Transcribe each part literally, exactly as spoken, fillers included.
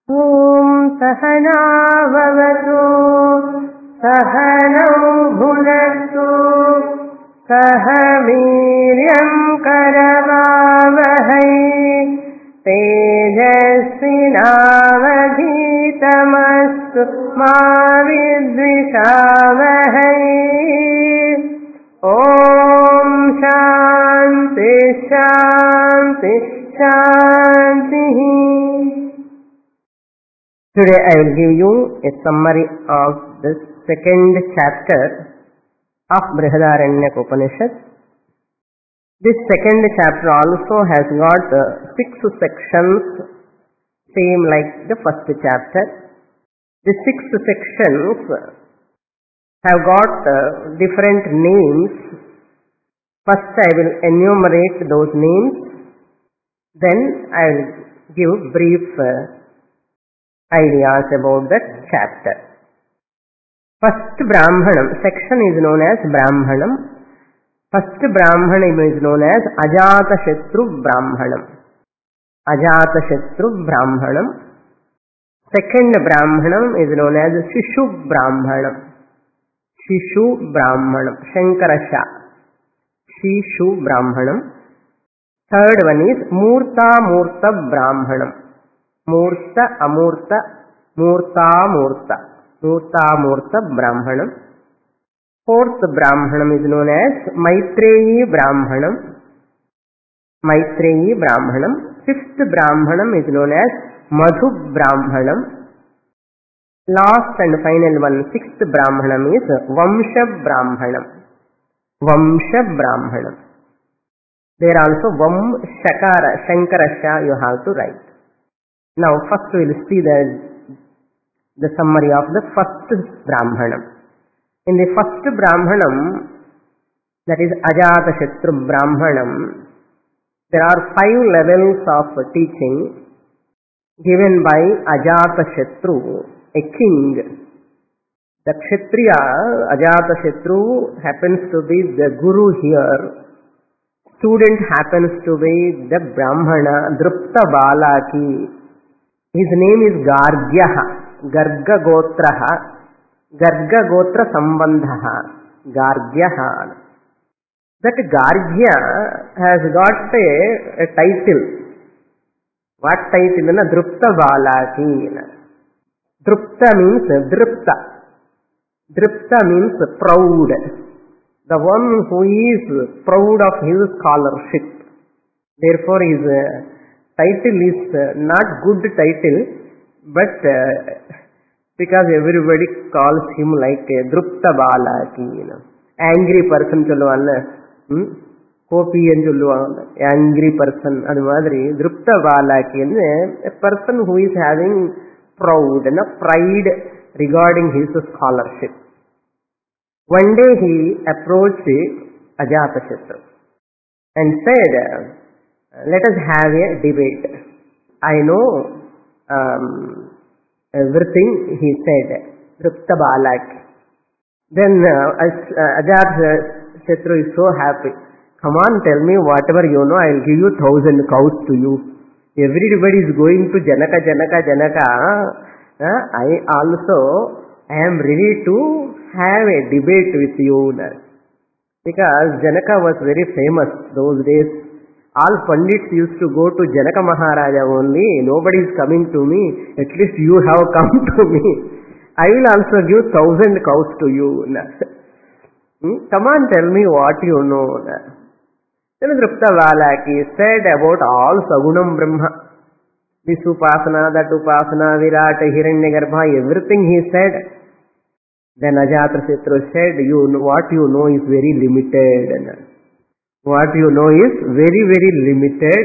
Om Sahanavavatu Sahanau Bhunaktu Sahaviryam Karavavahai Tejasvinavadhitamastu Ma Vidvishavahai. Om Shanti Shanti Shanti. Today I will give you a summary of the second chapter of Brihadaranyaka Upanishad. This second chapter also has got uh, six sections, same like the first chapter. The six sections have got uh, different names. First I will enumerate those names, then I will give brief uh, ideas about that chapter. First Brahmanam, section is known as Brahmanam. First Brahmanam is known as Ajatashatru Brahmanam. Ajatashatru Brahmanam. Second Brahmanam is known as Shishu Brahmanam. Shishu Brahmanam. Shankarasha. Shishu Brahmanam. Third one is Murta Murta Brahmanam. Murta Amurta Murta Murta Murta Murta Brahmanam. Fourth Brahmanam is known as Maitreyi Brahmanam. Maitreyi Brahmanam. Fifth Brahmanam is known as Madhu Brahmanam. Last and final one, sixth Brahmanam is Vamsha Brahmanam. Vamsha Brahmanam. There also Vam Shakara, Shankarasha you have to write. Now first we will see the, the summary of the first Brahmanam. In the first Brahmanam, that is Ajatashatru Brahmanam, there are five levels of teaching given by Ajatashatru, a king. The Kshatriya, Ajatashatru, happens to be the guru here. Student happens to be the Brahmana, Drupta Balaki. His name is Gargyaha, Garga Gotraha, Garga Gotra Sambandhaha, Gargyaha. That Gargya has got a, a title. What title? Drupta Balaki. Drupta means Drupta. Drupta means proud. The one who is proud of his scholarship. Therefore his uh, title is uh, not good title, but uh, because everybody calls him like a Drupta Balaki, you know. Angry person சொல்லுவாங்க, கோபி என்று சொல்லுவாங்க, angry person. அது மாதிரி Drupta Balaki, a person who is having proud, you know, pride regarding his scholarship. One day he approached Ajatashatru and said, let us have a debate. I know um, everything, he said, Drupta Balaki. Then uh, uh, Ajatashatru is so happy. Come on, tell me whatever you know, I will give you thousand cows to you. Everybody is going to Janaka, Janaka, Janaka. Uh, I also I am ready to have a debate with you. Because Janaka was very famous those days. All Pandits used to go to Janaka Maharaja only. Nobody is coming to me. At least you have come to me. I will also give thousand cows to you. hmm? Come on, tell me what you know. Then Drupta Balaki said about all Sagunam Brahma. This Upasana, that Upasana, Virata, Hiranyagarbha, everything he said. Then Ajatashatru said, you know, what you know is very limited. What you know is very, very limited.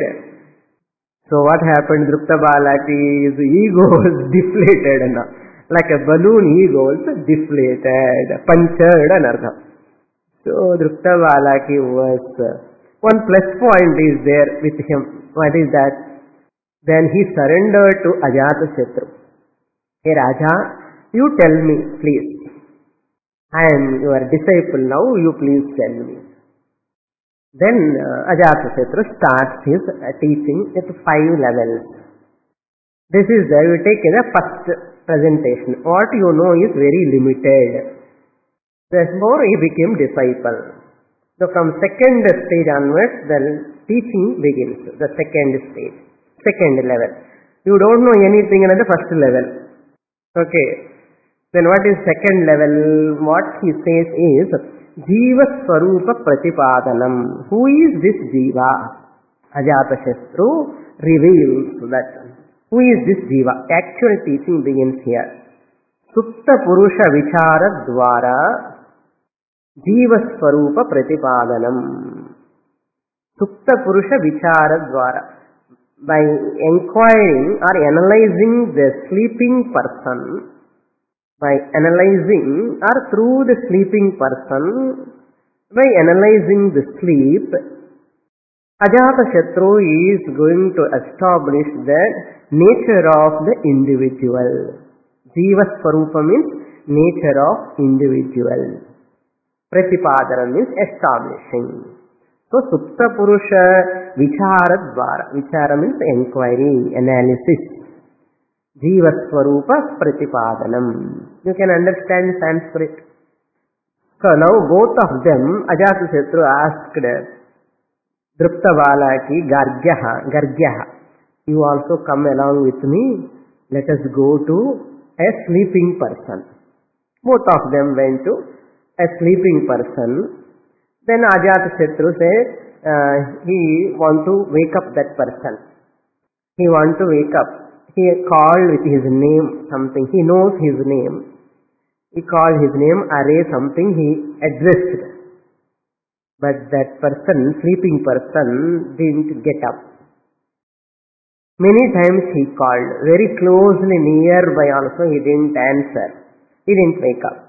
So what happened? Drupta Balaki's ego was deflated. Like a balloon ego was deflated, punctured another. So Drupta Balaki was, uh, one plus point is there with him. What is that? Then he surrendered to Ajatashatru. Hey Raja, you tell me please. I am your disciple now, you please tell me. Then uh, Ajatashatru starts his uh, teaching at five levels. This is the, you take the first presentation. What you know is very limited. Therefore, he became disciple. So from second stage onwards, the teaching begins. The second stage, second level. You don't know anything in the first level. Okay. Then what is second level? What he says is Jiva Swarupa Pratipadanam. Who is this Jiva? Ajatashatru reveals that. Who is this Jiva? Actual teaching begins here. Supta Purusha Vichara Dwara Jiva Swarupa Pratipadanam. Supta Purusha Vichara Dwara. By inquiring or analyzing the sleeping person, by analyzing or through the sleeping person, by analyzing the sleep, Ajatashatru is going to establish the nature of the individual. Jiva Swarupa means nature of individual. Pratipadana means establishing. So, Supta Purusha Vichara Dvara. Vichara means inquiry, analysis. Jiva Swarupa Pratipadanam. You can understand Sanskrit. So, now both of them, Ajatashatru asked Druptabalaki, Gargyaha, Gargyaha, you also come along with me. Let us go to a sleeping person. Both of them went to a sleeping person. Then Ajatashatru said, uh, he want to wake up that person. He want to wake up. He called with his name something. He knows his name. He called his name, array something he addressed. But that person, sleeping person, didn't get up. Many times he called. Very closely nearby also he didn't answer. He didn't wake up.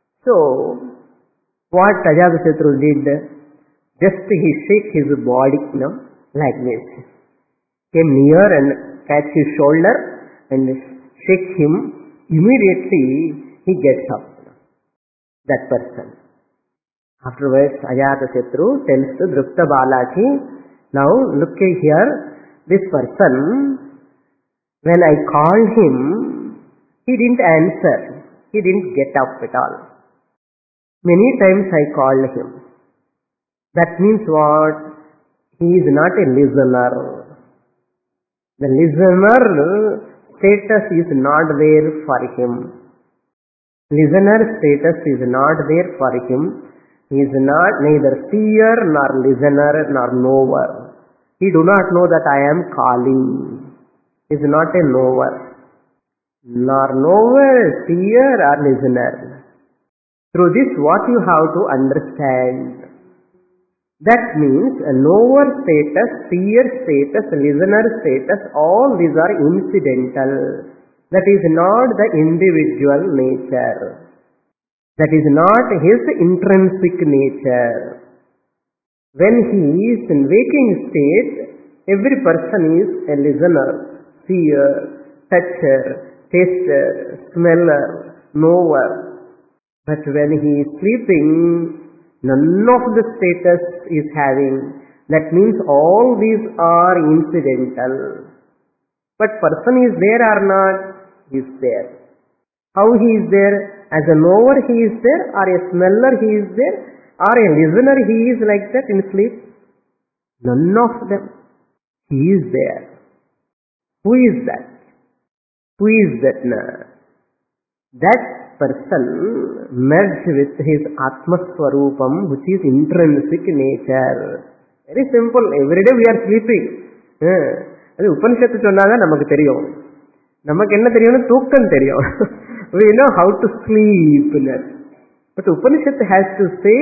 So, what Ajatashatru did, just he shake his body, you know, like this. Came near and catch his shoulder and shake him. Immediately he gets up. That person. Afterwards, Ajatashatru tells to Druptabalaki, now look here, this person, when I called him, he didn't answer. He didn't get up at all. Many times I called him. That means what? He is not a listener. The listener status is not there for him. Listener status is not there for him. He is not neither seer nor listener nor knower. He do not know that I am calling. He is not a knower. Nor knower, seer or listener. Through this, what you have to understand? That means a knower status, seer status, listener status, all these are incidental. That is not the individual nature. That is not his intrinsic nature. When he is in waking state, every person is a listener, seer, toucher, taster, smeller, knower. But when he is sleeping, none of the status is having. That means all these are incidental. But person is there or not? He is there. How he is there? As a knower he is there, or a smeller he is there, or a listener he is like that in sleep? None of them. He is there. Who is that? Who is that? That person merged with his Atma Swarupam, which is intrinsic nature. Very simple. Every day we are sleeping. அது உபனிஷத்து சொன்னாதான் நமக்கு தெரியும். நமக்கு என்ன தெரியும்னு தூக்கம் தெரியும். We know how to sleep. But Upanishad has to say,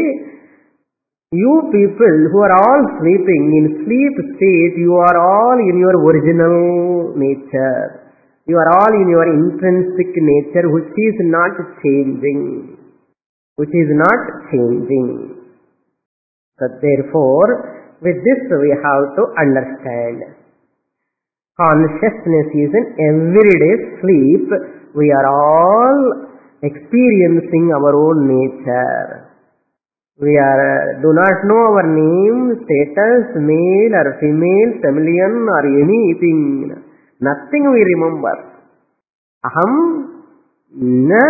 you people who are all sleeping in sleep state, you are all in your original nature. You are all in your intrinsic nature, which is not changing. Which is not changing. So therefore, with this we have to understand. Consciousness is an everyday sleep. We are all experiencing our own nature. We are do not know our name, status, male or female, chameleon or anything. Nothing we remember. Aham na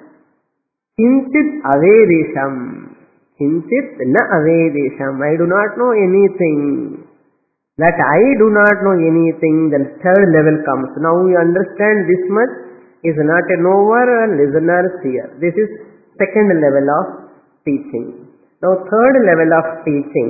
kinchit avedesham. Kinchit na avedesham. I do not know anything. That I do not know anything, then third level comes. Now we understand this much is not a knower and listeners here. This is second level of teaching. Now third level of teaching,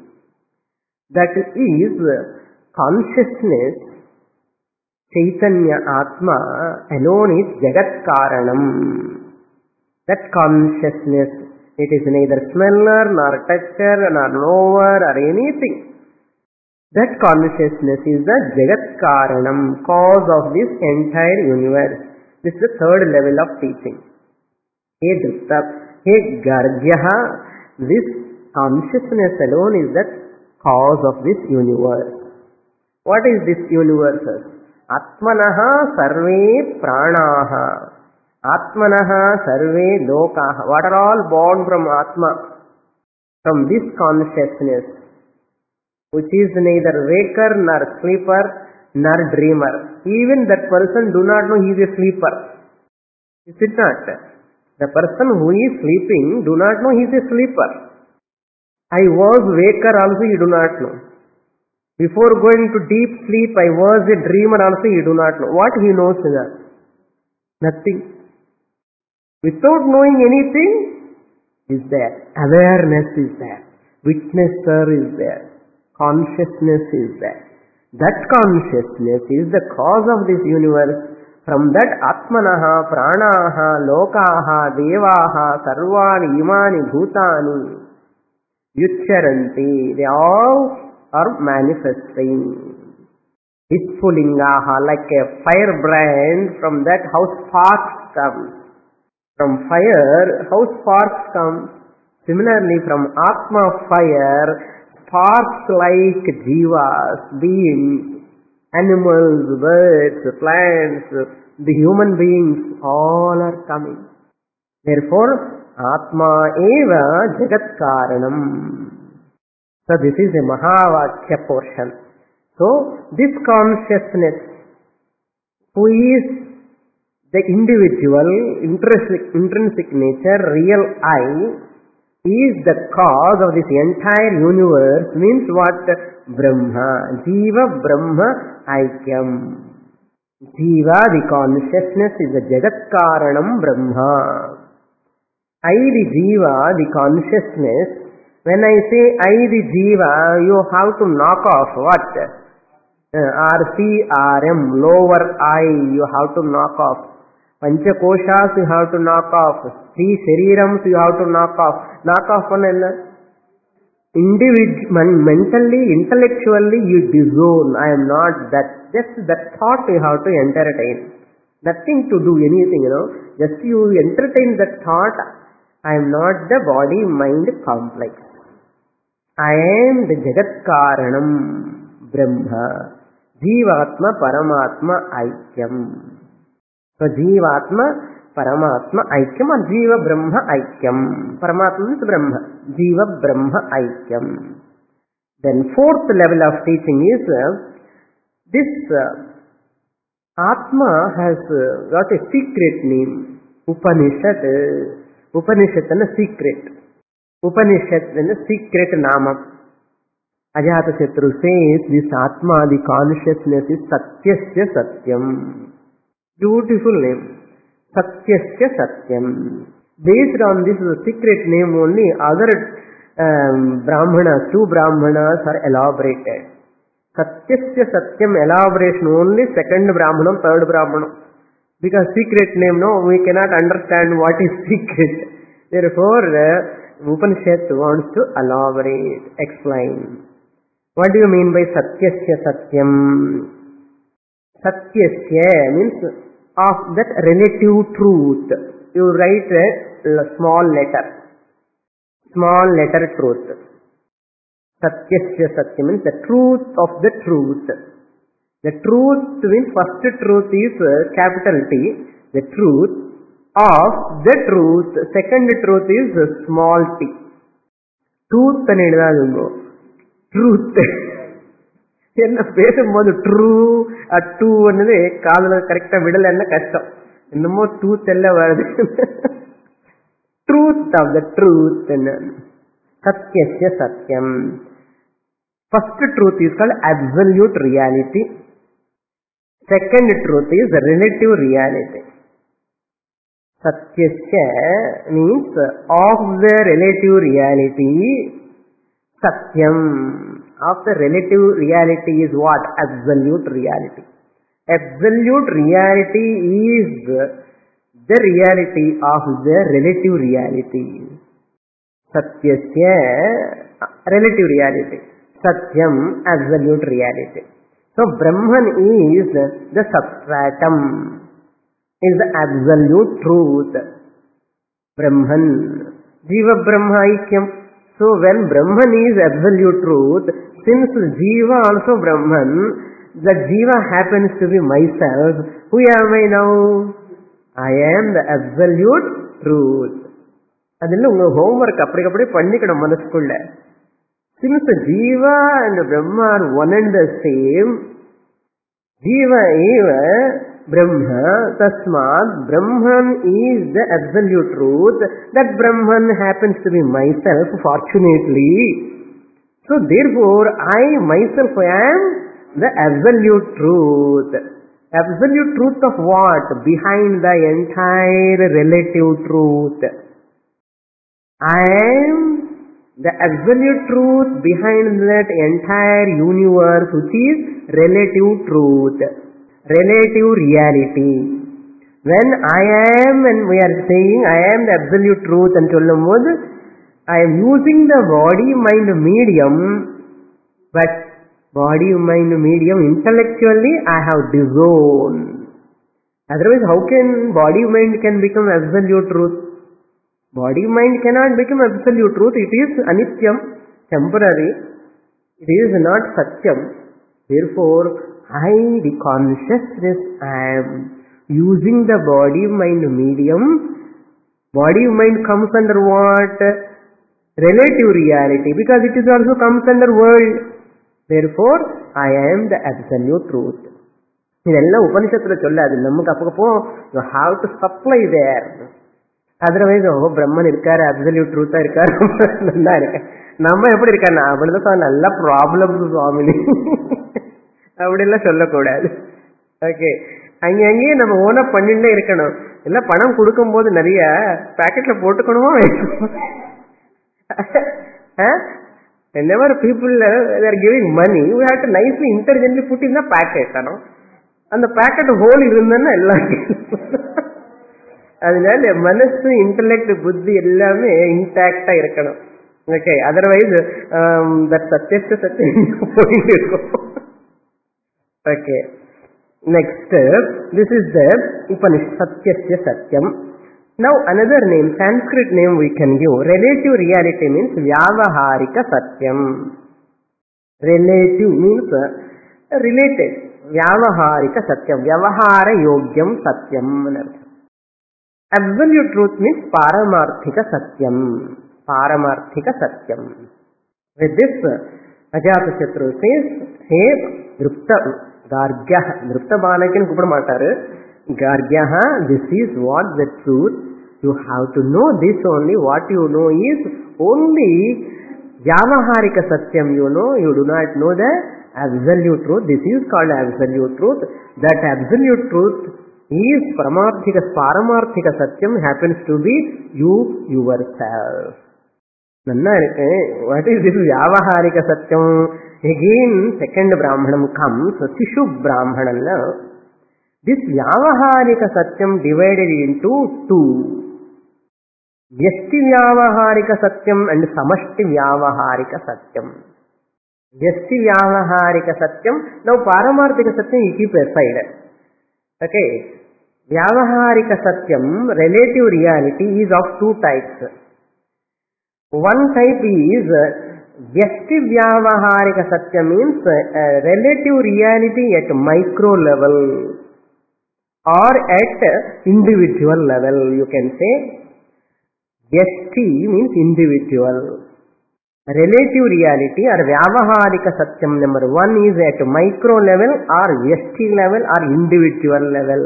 that is consciousness, Chaitanya Atma alone is Jagat Karanam. That consciousness, it is neither smeller nor toucher nor knower or anything. That consciousness is the Jagat Karanam, cause of this entire universe. This is the third level of teaching. He Drupta, he Gargyaha, this consciousness alone is the cause of this universe. What is this universe? Atmanaha sarve pranaha. Atmanaha sarve lokaha. What are all born from Atma? From this consciousness, which is neither waker nor sleeper nor dreamer. Even that person do not know he is a sleeper. Is it not? The person who is sleeping do not know he is a sleeper. I was waker also you do not know. Before going to deep sleep I was a dreamer also you do not know. What he knows is that? Nothing. Without knowing anything is there. Awareness is there. Witnesser is there. Consciousness is there. That consciousness is the cause of this universe. From that Atmanaha, Pranaha, Lokaha, Devaha, Sarvani, Imani, Bhutani, Yucharanti, they all are manifesting. Ispulingaha, like a firebrand, from that how sparks come. From fire, how sparks come. Similarly, from Atma fire, sparks like jivas, beings, animals, birds, plants, the human beings, all are coming. Therefore, Atma eva Jagat Karanam. So this is a Mahavakya portion. So this consciousness, who is the individual, intrinsic, intrinsic nature, real I, is the cause of this entire universe, means what? Brahma. Jiva Brahma Aikyam. Jiva, the consciousness, is the Jagat Karanam Brahma. I, the Jiva, the consciousness. When I say I, the Jiva, you have to knock off what? Uh, R C R M, lower I, you have to knock off. Panchakoshas you have to knock off. Three Sharirams you have to knock off. Knock off one another. Individual, mentally, intellectually you disown. I am not that. Just that thought you have to entertain. Nothing to do anything, you know. Just you entertain that thought. I am not the body-mind complex. I am the Jagat Karanam Brahma. Jivatma Paramatma Aikyam. So Jivatma Paramatma Aikyam or Jiva Brahma Aikyam. Paramatma is Brahma. Jiva Brahma Aikyam. Then fourth level of teaching is uh, this uh, Atma has uh, got a secret name. Upanishad. Uh, Upanishad is a secret. Upanishad is a secret nama. Ajatasatru says this Atma, the consciousness, is Satyasya Satyam. Beautiful name. Satyasya Satyam. Based on this secret name only, other um, Brahmanas, two Brahmanas are elaborated. Satyasya Satyam elaboration only second Brahmanam, third Brahmanam. Because secret name, no, we cannot understand what is secret. Therefore, uh, Upanishad wants to elaborate, explain. What do you mean by Satyasya Satyam? Satyasya means of that relative truth. You write a small letter. Small letter truth. Satyasya Satyam means the truth of the truth. The truth means first truth is capital T. The truth of the truth. Second truth is small t. Truth and truth. என்ன பேசும்போது true ఆ two అనేది కాదులో కరెక్ట్గా విడలన్నా కష్టం. என்னமோ tooth ఎల్ల வருது. Truth of the truth అన్నాను. సత్యస్య సత్యం. First truth is called absolute reality. Second truth is relative reality. Satyasya means of the relative reality. Satyam of the relative reality is what? Absolute reality. Absolute reality is the reality of the relative reality. Satyasya relative reality. Satyam absolute reality. So Brahman is the substratum, is the absolute truth. Brahman, Jiva Brahma Aikyam. So when Brahman is absolute truth, since Jiva also Brahman, the Jiva happens to be myself. Who am I now? I am the absolute truth. Adilla unga homework appadikapdi pannikadum manaskulla. Since Jiva and Brahma are one and the same, Jiva eva Brahma, tasmat Brahman is the absolute truth. That Brahman happens to be myself, fortunately. So therefore I myself am the absolute truth. Absolute truth of what? Behind the entire relative truth. I am the absolute truth behind that entire universe, which is relative truth, relative reality. When I am, and we are saying I am the absolute truth and sollumbodhu, I am using the body mind medium, but body mind medium intellectually I have disowned. Otherwise how can body mind can become absolute truth? Body mind cannot become absolute truth. It is anityam, temporary. It is not satyam. Therefore I, the consciousness, I am using the body mind medium. Body mind comes under what? Relative reality, because it is also comes under world. Therefore I am the absolute truth. Idella Upanishadula solladu, namukku appappo you have to supply there. Otherwise oh Brahman irkar absolute truth ah irkar nalla irka namma eppadi irkana avladha nalla problems swamini அப்படிலாம் சொல்லக்கூடாது. Okay, அங்கே அங்கேயே நம்ம ஓனா பண்ணிட்டே இருக்கணும். எல்லாம் பணம் கொடுக்கும் போது நிறைய பேக்கெட்ல போட்டுக்கணுமா? Whenever people they are giving money, we have to nicely intelligently put in the packet. அந்த பேக்கெட் ஹோல் இருந்ததுன்னா எல்லாம் அதனால மனசு, இன்டெலெக்ட், புத்தி எல்லாமே இன்டாக்டா இருக்கணும். ஓகே, அதர்வைஸ் தட் சத்தியஸ்த சத்தியம் போயிட்டு இருக்கும். Okay, next, this is the Upanishad, Satyasya Satyam. Now another name, Sanskrit name we can give. Relative reality means Vyavaharika Satyam. Relative means uh, related. Vyavaharika Satyam. Vyavahara Yogyam Satyam. Absolute truth means Paramarthika Satyam. Paramarthika Satyam. With this, Ajatashatru says, hey, Drupta Gargya, Drupta Balakini kuppada maataru. Gargya, this is what the truth. You have to know this only. What you know is only Vyavaharika Satyam you know. You do not know the absolute truth. This is called absolute truth. That absolute truth is Paramarthika, Paramarthika Satyam happens to be you yourself. Nanna irukke. What is this Vyavaharika Satyam? Again, second Brahmanam comes, Sishu Brahmanam. This Vyavaharika Satyam divided into two. Vyasti Vyavaharika Satyam and Samashti Vyavaharika Satyam. Vyasti Vyavaharika Satyam. Now Paramarthika Satyam you keep aside. Okay. Vyavaharika Satyam, relative reality, is of two types. One type is Vyasti Vyavaharika Satyam means uh, relative reality at micro level or at individual level, you can say. Vyasti means individual. relative reality or Vyavaharika Satyam number one is at micro level or Vyashti level or individual level.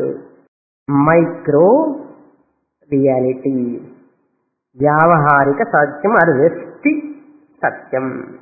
Micro reality. Vyavaharika Satyam or Vyashti Satyam.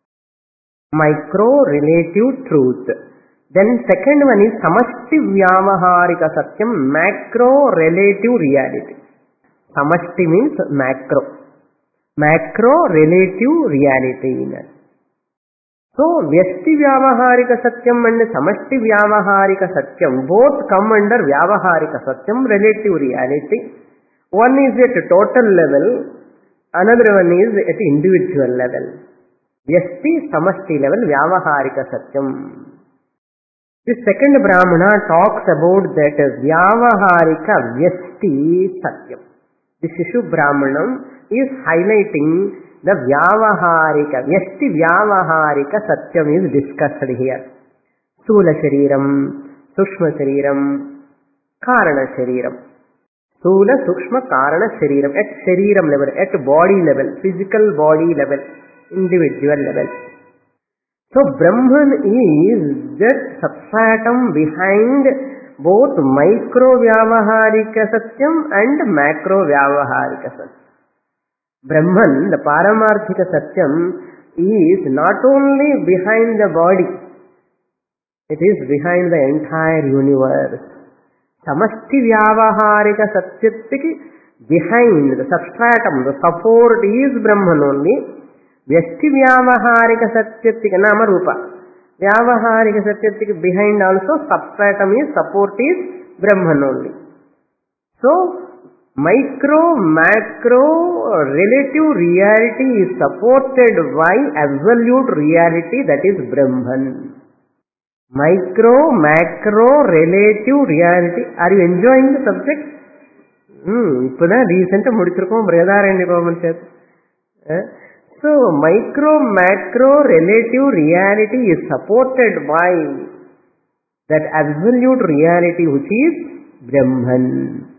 Micro relative truth. Then second one is Samashti Vyavaharika Satyam, macro relative reality. Samashti means macro. Macro relative reality. So, Vyashti Vyavaharika Satyam and Samashti Vyavaharika Satyam both come under Vyavaharika Satyam, relative reality. One is at total level, another one is at individual level. Vyashti, Samashti level, Vyavaharika Satyam. The second Brahmana talks about that Vyavaharika Vyashti Satyam. The Shishu Brahmanam is highlighting the Vyavaharika, Vyashti Vyavaharika Satyam is discussed here. Sula Shariram, Sukshma Shariram, Karana Shariram. Sula, Sukshma, Karana Shariram. At Shariram level, at body level, physical body level, individual level. So Brahman is that substratum behind both micro Vyavaharika Satyam and macro Vyavaharika Satyam. Brahman, the Paramarthika Satyam, is not only behind the body, it is behind the entire universe. Samashti Vyavaharika Satyatiki, behind the substratum, the support is Brahman only. Vyashti Vyavaharika Satyatika Nama Rupa. Vyavaharika Satyatika behind also substratum is, support is Brahman only. So, micro, macro, relative reality is supported by absolute reality, that is Brahman. Micro, macro, relative reality. Are you enjoying the subject? Hmm, ippuda recent mudichirukom Brihadaranyaka Upanishad. So, micro, macro, relative reality is supported by that absolute reality which is Brahman.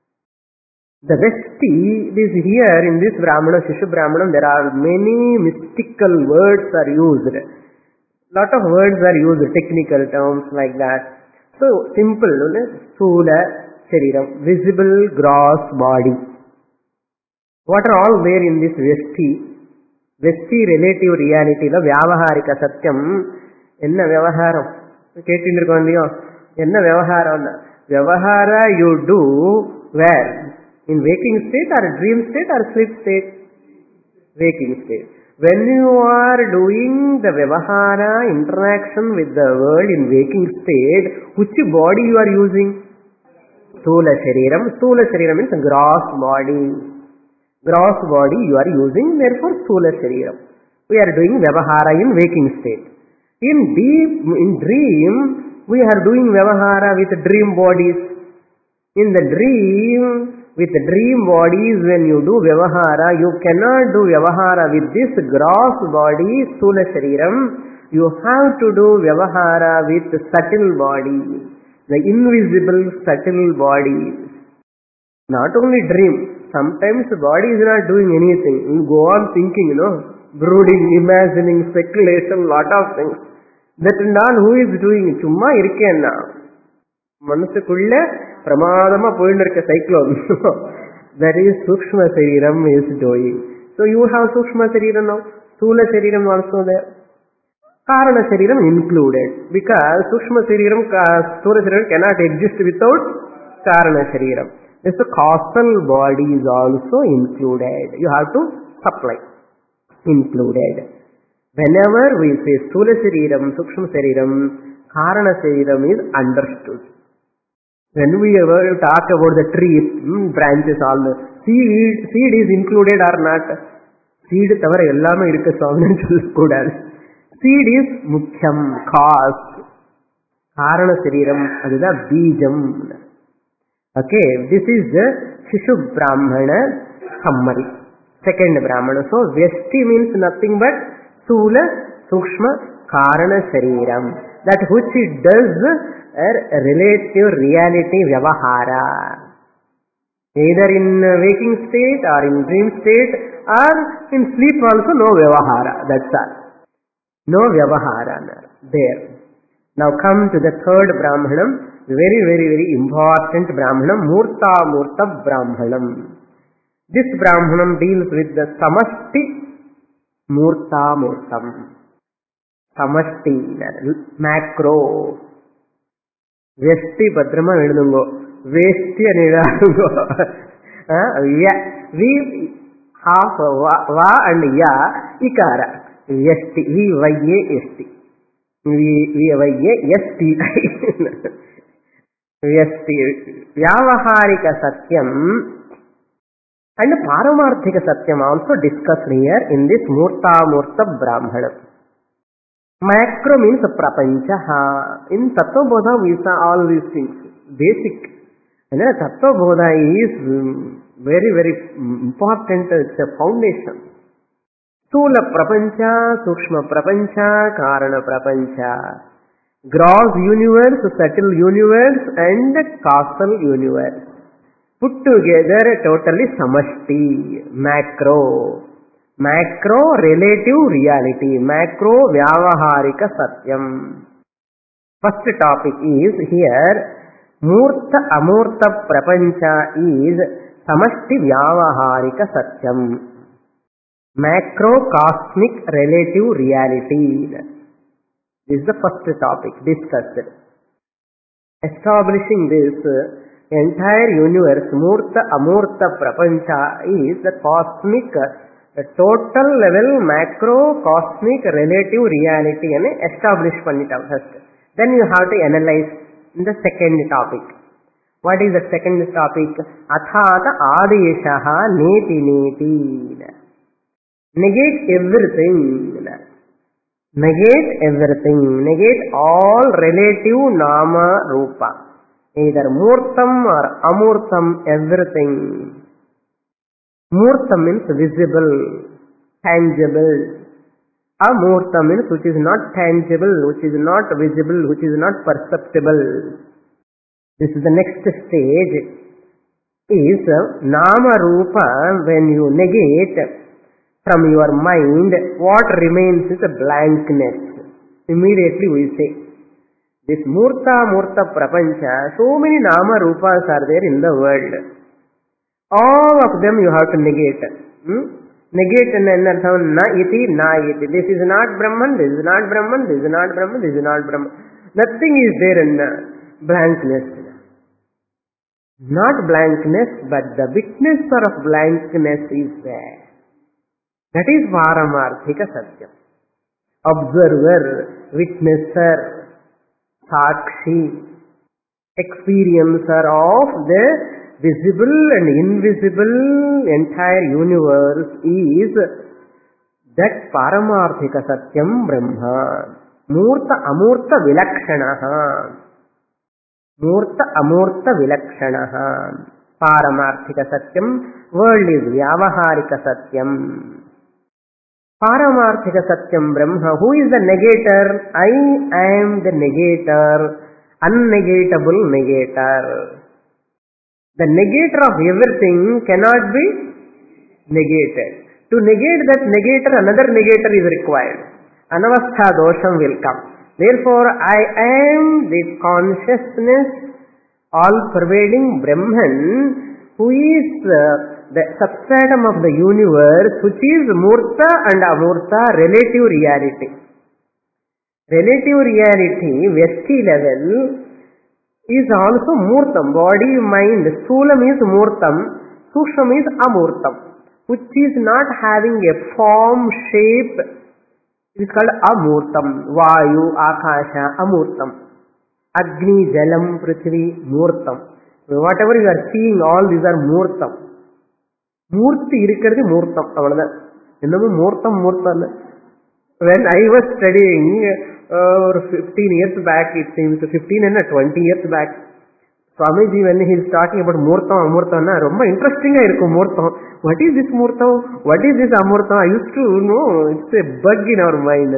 The Vyashti is here in this Brahmana, Shishu Brahmanam, there are many mystical words are used. Lot of words are used, technical terms like that. So, simple, Sula Shariram, visible gross body. What are all there in this Vyashti? Vyashti relative reality, the Vyavaharika Satyam, enna Vyavaharam? Kettindirukondiyо, enna Vyavaharam? Vyavahara you do where? In waking state or dream state or sleep state? Waking state. When you are doing the Vyavahara interaction with the world in waking state, which body you are using? Stula Shariram. Stula Shariram means gross body. Gross body you are using, therefore Stula Shariram. We are doing Vyavahara in waking state. In deep, in dream, we are doing Vyavahara with dream bodies. In the dream, with dream bodies, when you do Vyavahara, you cannot do Vyavahara with this gross body, Stula Shariram. You have to do Vyavahara with subtle body, the invisible subtle body. Not only dream, sometimes the body is not doing anything. You go on thinking, you know, brooding, imagining, speculation, lot of things. That and all who is doing? Chumma irkenna. Manasukulle pramadama poyindirukka cyclone. That is Sukshma Shariram is doing. So you have Sukshma Shariram now. Stula Shariram also there. Karana Shariram included. Because Sukshma Shariram, Stula Shariram cannot exist without Karana Shariram. This the causal body is also included. You have to supply. Included. Whenever we say Stula Shariram, Sukshma Shariram, Karana Shariram is understood. When we ever talk about the trees, hmm, branches, all the seed, seed is included or not? Seed tavara ellame irukku swami sollakudadu. Seed is mukhyam, cause. Karana Shariram, adudha bijam. Okay, this is the Shishu Brahmana summary. Second Brahmana. So, Vyashti means nothing but Stula, Sukshma, Karana Shariram. That which it does a relative reality Vyavahara. Either in waking state or in dream state or in sleep also no vyavahara. That's all. No vyavahara there. Now come to the third Brahmanam, very, very, very important Brahmanam, Murta Murta Brahmanam. This Brahmanam deals with the Samashti Murta Murtam. Samashti, macro. Vesti Badrama Vedungo. Vesti Anidungo. We half Va and Ya, Ikara. Vesti, V Y A S T. Vyasti Vyavaharika Satyam and Paramarthika Satyam also discussed here in this Murta Murta Brahmana. Macro means Prapanchaha. In Tattva Bodha we saw all these things. Basic. And Tattva Bodha is very, very important. It's a foundation. Stula Prapancha, Sukshma Prapancha, Karana Prapancha. Gross universe, subtle universe and causal universe. Put together totally Samashti, macro. Macro relative reality. Macro Vyavaharika Satyam. First topic is here, Murta Amurta Prapancha is Samashti Vyavaharika Satyam. Macrocosmic relative reality. This is the first topic discussed. Establishing this entire universe, Murta Amurta Prapancha is the cosmic, the total level macrocosmic relative reality and establish pannita first. Then you have to analyze the second topic. What is the second topic? Athata Adeshaha Neti Neti. Negate everything. Negate everything. Negate all relative nama rupa. Either murtam or amurtam, everything. Murtam means visible, tangible. Amurtam means which is not tangible, which is not visible, which is not perceptible. This is the next stage. Is nama rupa. When you negate from your mind, what remains is a blankness. Immediately we say, this Murta Murta Prapancha, so many Nama Rupas are there in the world. All of them you have to negate. Hmm? Negate in another na iti, na iti. This is not Brahman, this is not Brahman, this is not Brahman, this is not Brahman. Nothing is there in blankness. Not blankness, but the witness of blankness is there. That is Paramarthika Satyam. Observer, witnesser, Sakshi, experiencer of the visible and invisible entire universe is that Paramarthika Satyam Brahma. Murta Amurta Vilakshanaha. Murta Amurta Vilakshanaha. Paramarthika Satyam. World is Vyavaharika Satyam. Paramarthika Satyam Brahma. Who is the negator? I am the negator, unnegatable negator. The negator of everything cannot be negated. To negate that negator, another negator is required. Anavastha dosham will come. Therefore, I am the consciousness, all-pervading Brahman, who is uh, the substratum of the universe, which is Murta and Amurta, relative reality. Relative reality, Vyasti level, is also Murtam. Body, mind, Sthulam is Murtam, Suksham is Amurtam, which is not having a form, shape. It is called Amurtam. Vayu, Akasha, Amurtam. Agni, Jalam, Prithvi, Murtam. Whatever you are seeing, all these are Murtam. Murti irikkaradu Murtam. Avladha. Ennamu Murtam Murtam. When I was studying uh, fifteen years back, it seems fifteen and twenty years back, Swamiji, when he is talking about Murtam, Amurtam, na romba interesting ah irukum Murtam. What is this Murtam? What is this Amurtam? I used to know, it's a bug in our mind.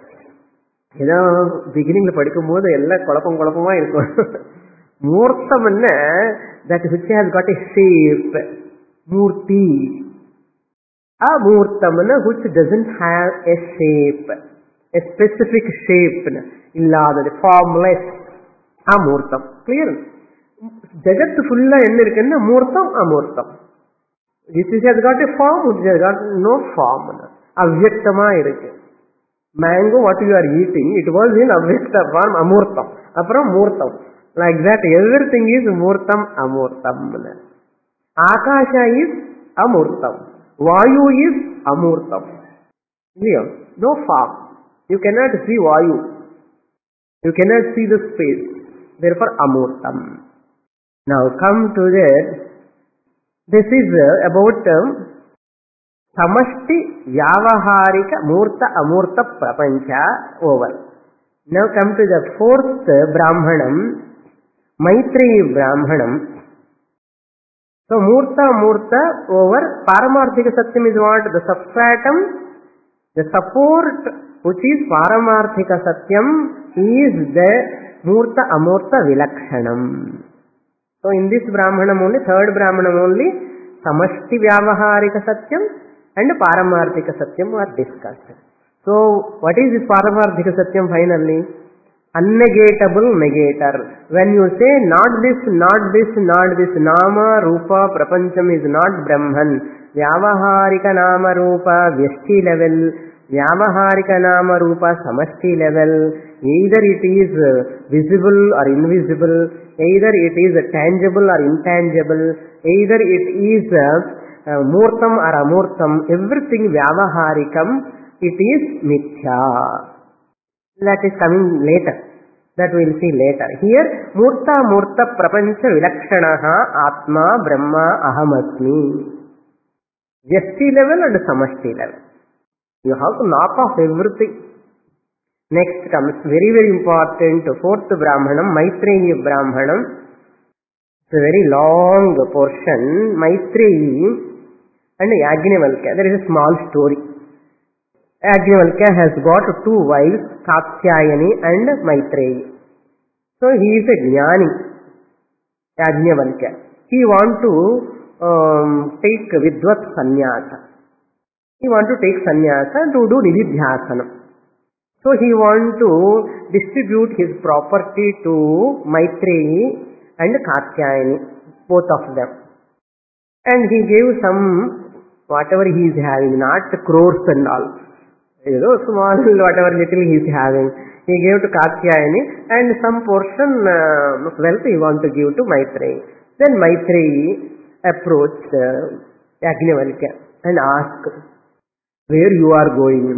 ஏதோ beginning la படிக்கும்போது எல்லாம் குழப்பம் குழப்பமா இருக்கும். Murtam enna, that which has got a shape, Murti. Amurtam, which doesn't have a shape, a specific shape, illada, formless. Amurtam. Clear? Jagat fulla enna irukkenna Murtam, Amurtam. This has got a form, it has got no form. Avyaktama irukku. Mango, what you are eating, it was in avyakta form, Amurtam. Apram Murtam. Like that, everything is Murtam, Amurtam. Akasha is Amurtam. Vayu is Amurtam. Clear? No form. You cannot see Vayu. You cannot see the space. Therefore, Amurtam. Now come to that. This is uh, about um, Samashti Vyavaharika Murta Amurta Prapancha over. Now come to the fourth uh, Brahmanam, Maitreyi Brahmanam. So Murta Murta over Paramarthika Satyam is what? The substratum, the support which is Paramarthika Satyam is the Murta Amurta Vilakshanam. So in this Brahmanam only, third Brahmanam only, Samashti Vyavaharika Satyam and Paramarthika Satyam are discussed. So what is this Paramarthika Satyam finally? Unnegatable negator. When you say not this, not this, not this, Nama, Rupa, Prapancham is not Brahman. Vyavaharika Nama, Rupa, Vyashti level. Vyavaharika Nama, Rupa, Samashti level. Either it is visible or invisible. Either it is tangible or intangible. Either it is uh, Murtam or Amurtam. Everything Vyavaharikam, it is Mithya. That is coming later. That we will see later. Here, Murta Murta Prapancha Vilakshanaha Atma Brahma Ahamasmi. Vyashti level and Samashti level. You have to knock off everything. Next comes very very important fourth Brahmanam, Maitreyi Brahmanam. It's a very long portion. Maitreyi and Yajnavalkya. There is a small story. Yajnavalkya has got two wives, Katsyayani and Maitreyi. So he is a Jnani, Yajnavalkya. He wants to um, take Vidvat Sannyasa. He wants to take Sannyasa to do Nididhyasana. So he wants to distribute his property to Maitreyi and Katsyayani, both of them. And he gave some, whatever he is having, not crores and all. You know, small, whatever little he is having, he gave to Katsyayani, and some portion uh, of wealth he wants to give to Maitreyi. Then Maitreyi approached uh, Yajnavalkya and asked, where you are going?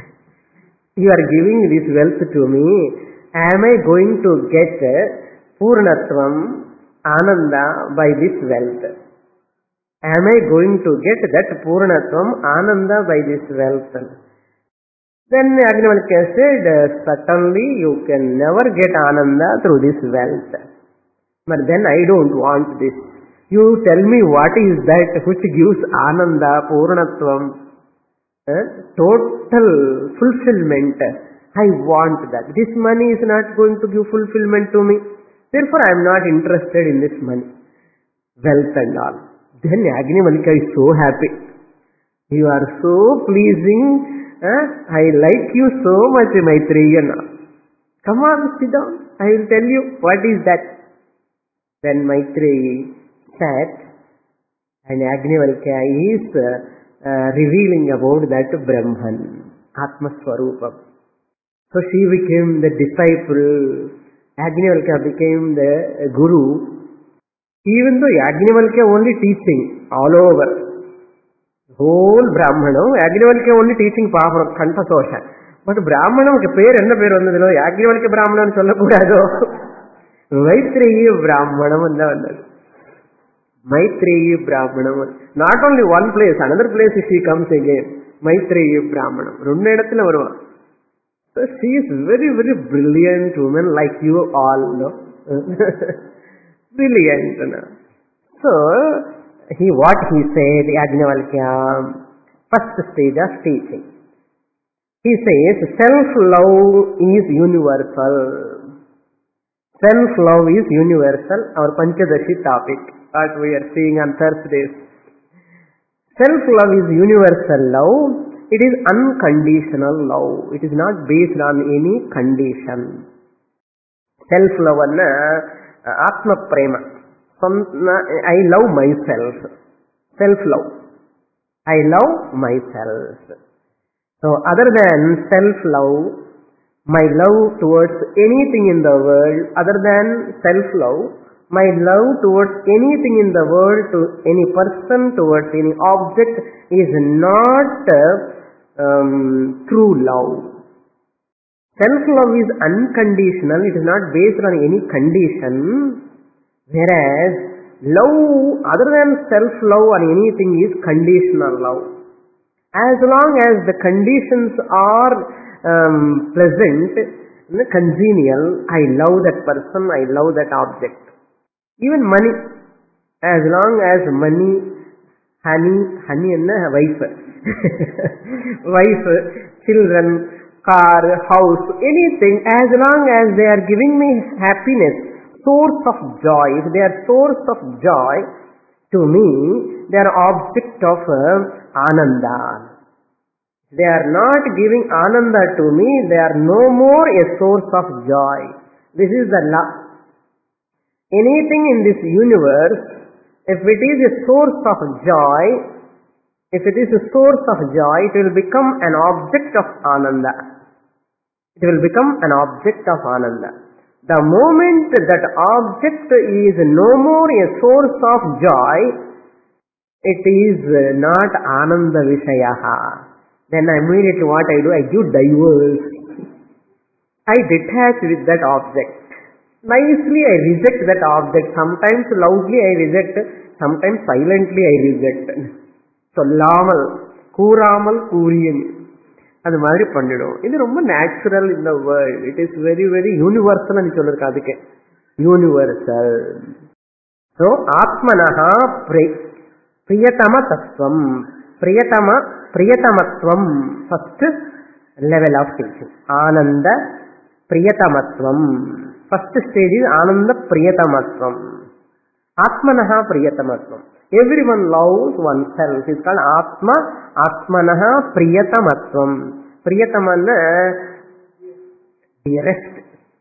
You are giving this wealth to me. Am I going to get Purnatvam, Ananda by this wealth? Am I going to get that Purnatvam, Ananda by this wealth? Then Yajnavalkya said, certainly you can never get Ananda through this wealth. But then I don't want this. You tell me what is that which gives Ananda, Purnatvam, eh? Total fulfillment. I want that. This money is not going to give fulfillment to me. Therefore I am not interested in this money, wealth and all. Then Yajnavalkya is so happy. You are so pleasing. Uh, I like you so much, Maitreyi. Come on, sit down. I will tell you what is that. Then Maitreyi sat and Yajnavalkya is uh, uh, revealing about that Brahman, Atma Swarupam. So she became the disciple. Yajnavalkya became the guru. Even though Yajnavalkya only teaching all over. Whole Brahmanam, Yajnavalkya only teaching Paham, Kanta Sosha. But Brahmanam, ke pair enna pair vandadilo, Yajnavalkya Brahmanam sollakudado. Maitreyi Brahmanam andha vandadu. Maitreyi Brahmanam. Not only one place, another place she comes again. Maitreyi Brahmanam. Rendu edathila varuva. So she is very, very brilliant woman like you all know. Brilliant. No? So, He what he said, Yajnavalkya, first stage of teaching. He says, self-love is universal. Self-love is universal, our Panchadashi topic, that we are seeing on Thursdays. Self-love is universal love. It is unconditional love. It is not based on any condition. Self-love anna Atma Prema. I love myself. Self-love. I love myself. So other than self-love, my love towards anything in the world, other than self-love, my love towards anything in the world, to any person, towards any object, is not um, true love. Self-love is unconditional. It is not based on any condition. Whereas love other than self-love or anything is conditional love. As long as the conditions are um, pleasant, congenial, I love that person, I love that object. Even money, as long as money, honey, honey and wife, wife, children, car, house, anything, as long as they are giving me happiness, source of joy, if they are source of joy to me, they are object of uh, ananda. They are not giving ananda to me, they are no more a source of joy. This is the law. Anything in this universe, if it is a source of joy, if it is a source of joy, it will become an object of ananda. It will become an object of ananda. The moment that object is no more a source of joy, it is not ananda vishayaha. Then immediately what I do, I give divorce. I detach with that object. Nicely I reject that object. Sometimes loudly I reject, sometimes silently I reject. சொல்லாமல் கூறாமல் கூறியன் அது மாதிரி பண்ணிடும். இது ரொம்ப natural in the world. It is very very universal అని சொல்லிருக்க. அதுக்கு யூனிவர்சல். ஸோ ஆத்மனஹா பிரியதம தத்துவம், பிரியதம பிரியதமத்துவம் ஃபர்ஸ்ட் லெவல் ஆஃப் திங்கிங். ஆனந்த பிரியதமத்துவம் first stage is Ananda Priyatamatvam. Atmanaha Priyatamatvam. Everyone loves oneself. It's called Atma, Atmanaha Priyatamatvam. Priyatamanna dearest.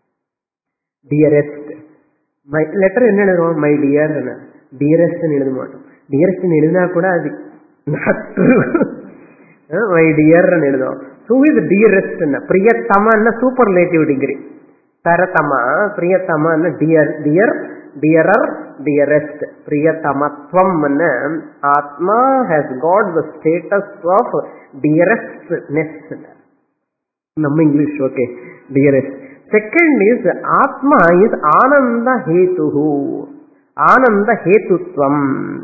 Dearest. My letter enna eduthuvom? My dear. Dearest nu eduthumaattom. Dearest nu edutha kuda adi not true. My dear nu eduthuvom. So who is dearest? Priyatama na superlative degree. Taratama, Priyatama, dear, dear, dearer, dearest. Priyatamatvam, Atma has got the status of dearestness. Nam English, okay, dearest. Second is Atma is Ananda Hetuhu, Ananda Hetutvam.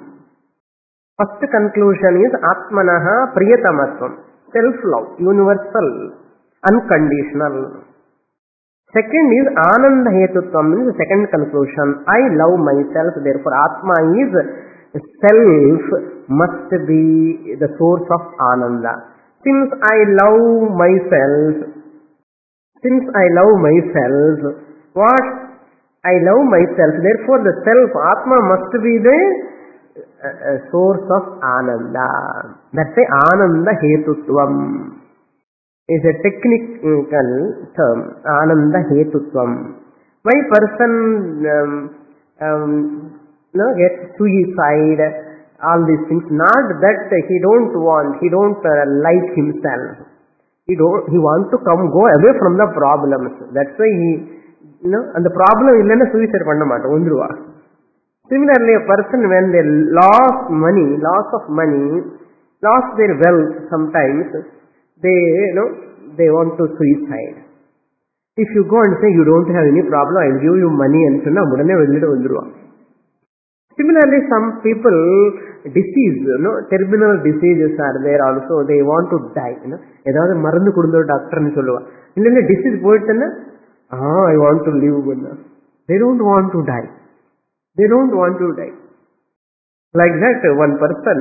First conclusion is Atmanaha Priyatamatvam, self-love, universal, unconditional. Second is Ananda Hetutvam, is the second conclusion. I love myself, therefore Atma is self, must be the source of Ananda. Since I love myself, since I love myself, what? I love myself, therefore the self, Atma must be the uh, source of Ananda. That's why Ananda Hetutvam is a technical term, Ananda Hetutvam. Why person um, um, no, gets suicide, all these things, not that he don't want, he don't uh, like himself. He don't, he wants to come, go away from the problems. That's why he, you know, and the problem illana suicide panna maata, ondruva. Similarly, a person when they lost money, loss of money, lost their wealth sometimes, they, you know, they want to suicide. If you go and say, you don't have any problem, I will give you money and sonna mudane vellidu vandruva. Similarly, some people, disease, you know, terminal diseases are there also, they want to die, you know. Edavadhu marandu kudundu doctor nu solluva. Illa disease poittana, ah, I want to live. They don't want to die. They don't want to die. Like that, one person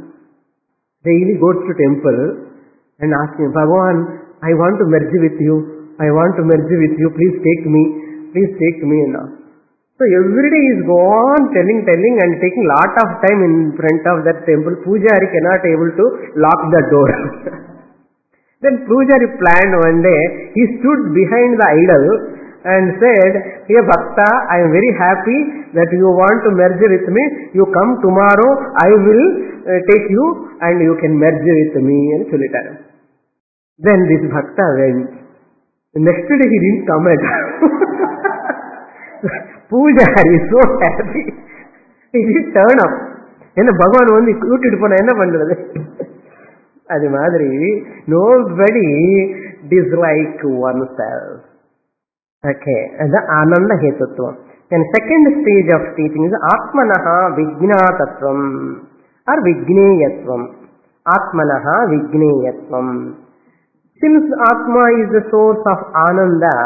daily goes to temple and asks him, Bhagavan, I want to merge with you. I want to merge with you. Please take me. Please take me. So every day is go on telling, telling and taking lot of time in front of that temple. Pujari cannot able to lock the door. Then Pujari planned one day, he stood behind the idol and said, "Hey Bhakta, I am very happy that you want to merge with me. You come tomorrow, I will uh, take you and you can merge with me." And solitaire. Then this Bhakta went. The next day he didn't come at all. Pujari is so happy. He didn't turn up. என்ன பகவான் வந்து கூட்டிட்டு போன என்ன பண்றது? அது மாதிரி nobody dislike oneself. Okay, the Ananda Hetutvam. Then second stage of teaching is Atmanaha Vijñātatvam or Vijñeyatvam. Atmanaha Vijñeyatvam. Since Atma is the source of Ananda,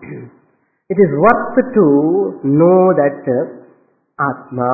it is worth to know that Atma,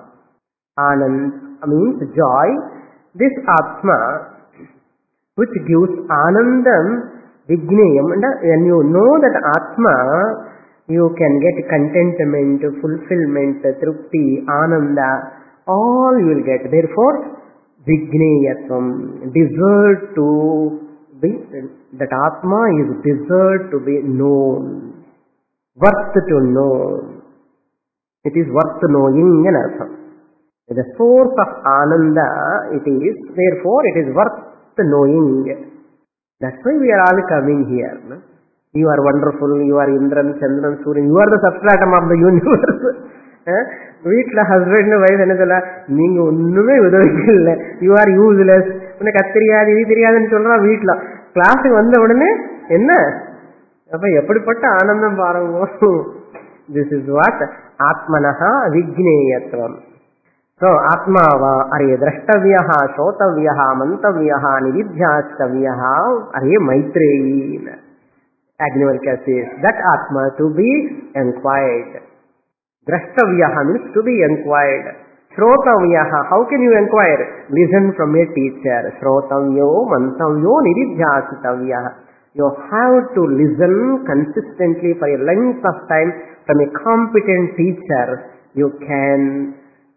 Anand means joy. This Atma, which gives Anandam, Vijnayam, and when you know that Atma, you can get contentment, fulfillment, trupti, Ananda, all you will get. Therefore, Vijnayatvam, deserve to be, that Atma is deserved to be known, worth to know. It is worth knowing in Artham. The source of Ananda it is, therefore it is worth knowing. That's why we are all coming here. No? You are wonderful, you are Indran, Chandran, Suryan, you are the substratum of the universe. வீட்டில் husband wife என்ன சொல்ல, நீங்க ஒண்ணுமே உதவிக்கு இல்லை, you are useless, உனக்கு அது தெரியாது இது தெரியாதுன்னு சொல்றான். வீட்டில் கிளாஸுக்கு வந்த உடனே என்ன அப்ப எப்படிப்பட்ட ஆனந்தம் பாருங்க. திஸ் இஸ் வாட் ஆத்மனஹா விஜ்ஞேயத்வம். So Atmava Arye Drashtavyaha, Shotavyaha, Mantavyaha, Nividhyastavyaha, Arye Maitreyi. Agnivalkya says that Atma to be inquired. Drashtavyaha means to be inquired. Shrotavyaha, how can you inquire? Listen from a teacher. Shrotavyo, Mantavyo, Nividhyastavyaha. You have to listen consistently for a length of time from a competent teacher. You can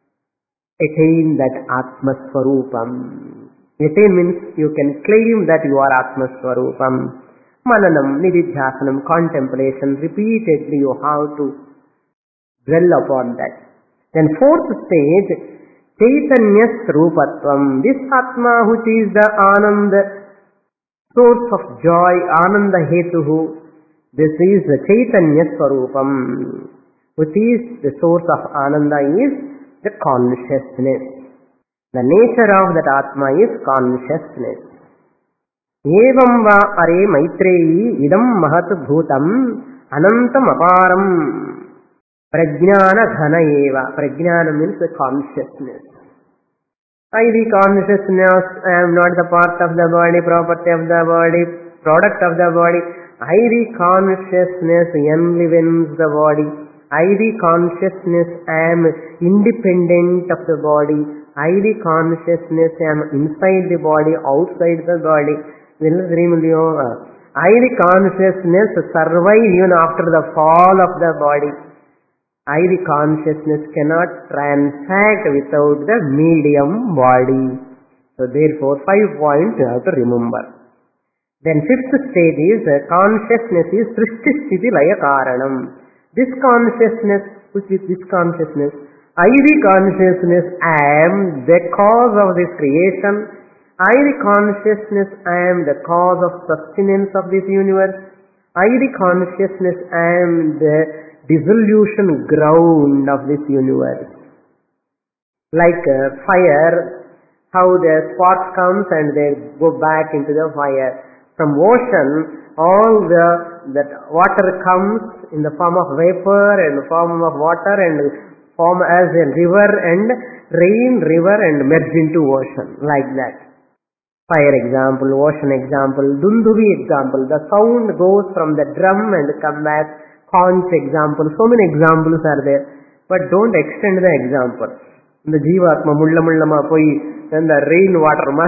attain that Atma Swarupam. Attain means you can claim that you are Atma Swarupam. Mananam, Nididhyasanam, contemplation, repeatedly you have to dwell upon that. Then fourth stage, Chaitanya Swarupatvam. This Atma which is the Ananda, source of joy, Ananda Hetuhu, this is the Chaitanya Swarupam. Which is the source of Ananda is the consciousness. The nature of that Atma is consciousness. Evam va are Maitreyi idam mahat bhutam anantam aparam prajnana dhana eva. Prajnana means the consciousness. I the consciousness, I am not the part of the body, property of the body, product of the body. I the consciousness enlivens the body. I the consciousness am independent of the body. I the consciousness am inside the body, outside the body. I the consciousness survive even after the fall of the body. I the consciousness cannot transact without the medium body. So therefore five points you have to remember. Then fifth stage is consciousness is Srishti Sthiti Laya Karanam. This consciousness, which is this consciousness, I the consciousness am the cause of this creation. I the consciousness am the cause of sustenance of this universe. I the consciousness am the dissolution ground of this universe. Like uh, fire, how the spark comes and they go back into the fire. From ocean, all the that water comes in the form of vapor and form of water and form as a river and rain, river and merge into ocean, like that. Fire example, ocean example, Dunduvi example, the sound goes from the drum and come back, conch example, so many examples are there, but don't extend the example. The Jivatma mulla mulla ma poi, then the rain water ma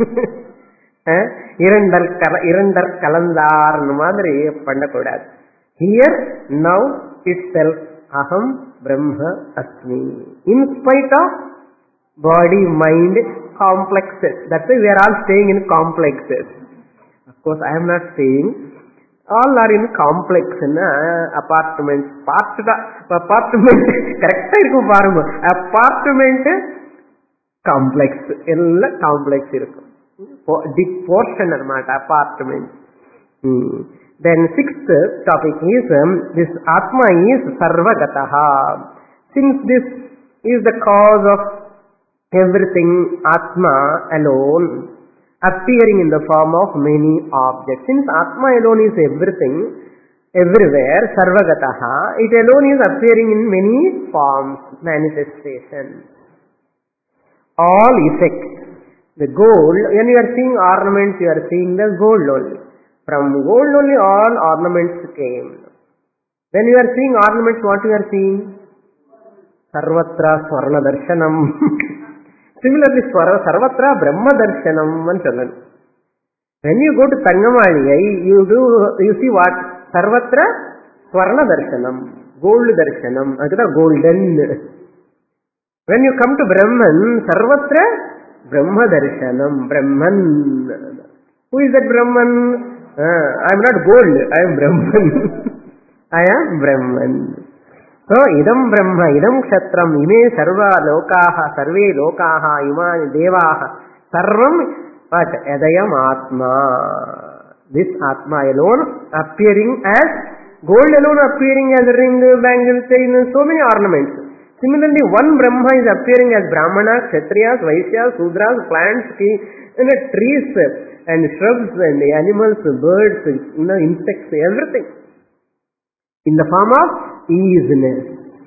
இரண்டர் கல இரண்டர் கலந்தார் மாதிரி பண்ணக்கூடாது. Here now itself Aham Brahma Asmi. In spite of body, mind, complexes. That's why we are all staying in complexes. Of course, I am not saying all are in complex in apartments. Part apartment correct irukum paaruங்க. Apartment complex ella complex irukum. Big portion anamata apartment. Hmm. Then sixth topic is um, this Atma is Sarvagataha. Since this is the cause of everything, Atma alone, appearing in the form of many objects. Since Atma alone is everything, everywhere, Sarvagataha, it alone is appearing in many forms, manifestations. All effects. The gold, when you are seeing ornaments, you are seeing the gold only. From gold only all ornaments came. When you are seeing ornaments, what you are seeing? Sarvatra Swarna Darshanam. Similarly, Sarvatra Brahma Darshanam. When you go to Tangamali, you do you see what? Sarvatra Swarna Darshanam. Gold Darshanam. Golden. When you come to Brahman, Sarvatra Brahma Darshanam. Brahman. Who is that Brahman? Uh, I am not gold, I am Brahman. I am Brahman. So, idam Brahma, idam Kshatram, ime sarva lokaha, sarve lokaha, imani devaha, sarvam, but adayam Atma. This Atma alone appearing as, gold alone appearing as a ring, bangle, chain, so many ornaments. Similarly, one Brahma is appearing as Brahmana, Kshatriyas, Vaishyas, Sudras, plants, and trees, and shrubs, and animals, birds, you know, insects, everything. In the form of easiness.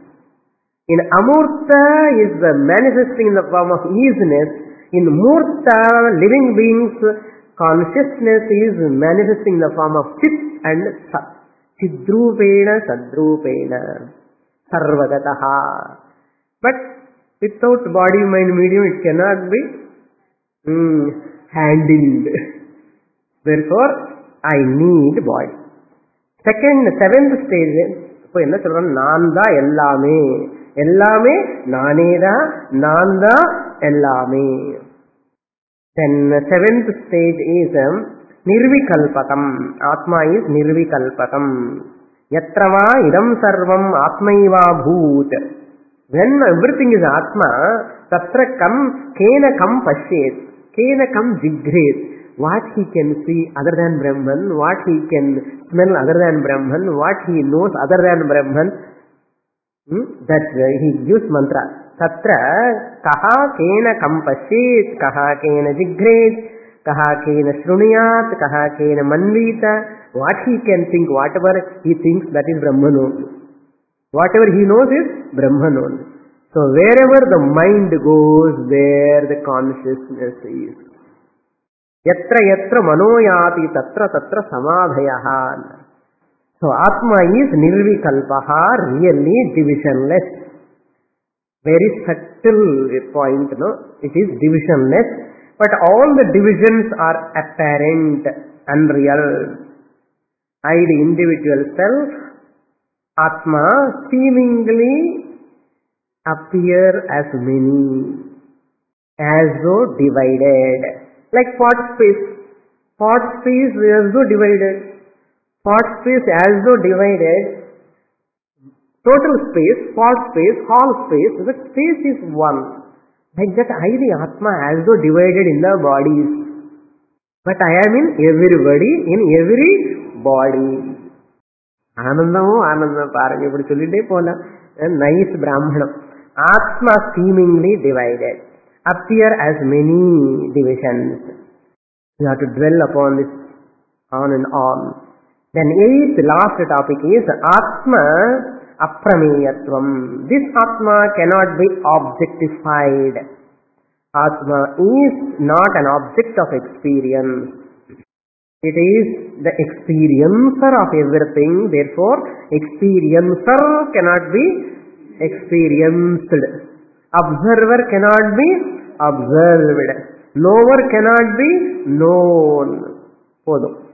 In Amurta is the manifesting in the form of easiness. In Murta, living beings, consciousness is manifesting in the form of Chit and Sat. Chidrupena, Sadrupena, Sarvagataha. But without body, mind, medium, it cannot be mm, handled. Therefore, I need body. Second, seventh stage, இப்போ என்ன சொல்றோம்? நான் தான் எல்லாமே, எல்லாமே நானே தான், நான் தான் எல்லாமே. Then seventh stage is um, Nirvikalpakam. Atma is Nirvikalpakam. Yatrava idam sarvam Atmaiva bhoot. When everything is Atma, tatra kam kena kam pashet, kena kam jigret. What he can see other than Brahman, what he can smell other than Brahman, what he knows other than Brahman, hmm? that uh, he gives mantra. Tatra kaha kena kam pashet, kaha kena jigret, kaha kena shruniyat, kaha kena manvita. What he can think, whatever he thinks, that is Brahman only. Whatever he knows is Brahman only. So wherever the mind goes, there the consciousness is. Yatra yatra manoyati tatra tatra samadhayaha. So Atma is nirvikalpaha, really divisionless. Very subtle point, no? It is divisionless, but all the divisions are apparent, unreal. I, the individual self, Atma, seemingly appear as many, as though divided. Like pot space. Pot space as though divided. Pot space as though divided. Total space, pot space, hall space, the space is one. Like that I, the Atma, as though divided in the bodies. But I am in everybody, in every body. Anandamo, Anandam, Parang, ippudu sollite pola. Nice Brahmanam. Atma seemingly divided. Appear as many divisions. You have to dwell upon this on and on. Then eighth, last topic is Atma Aprameyatvam. This Atma cannot be objectified. Atma is not an object of experience. It is the experiencer of everything. Therefore, experiencer cannot be experienced. Observer cannot be observed. Knower cannot be known.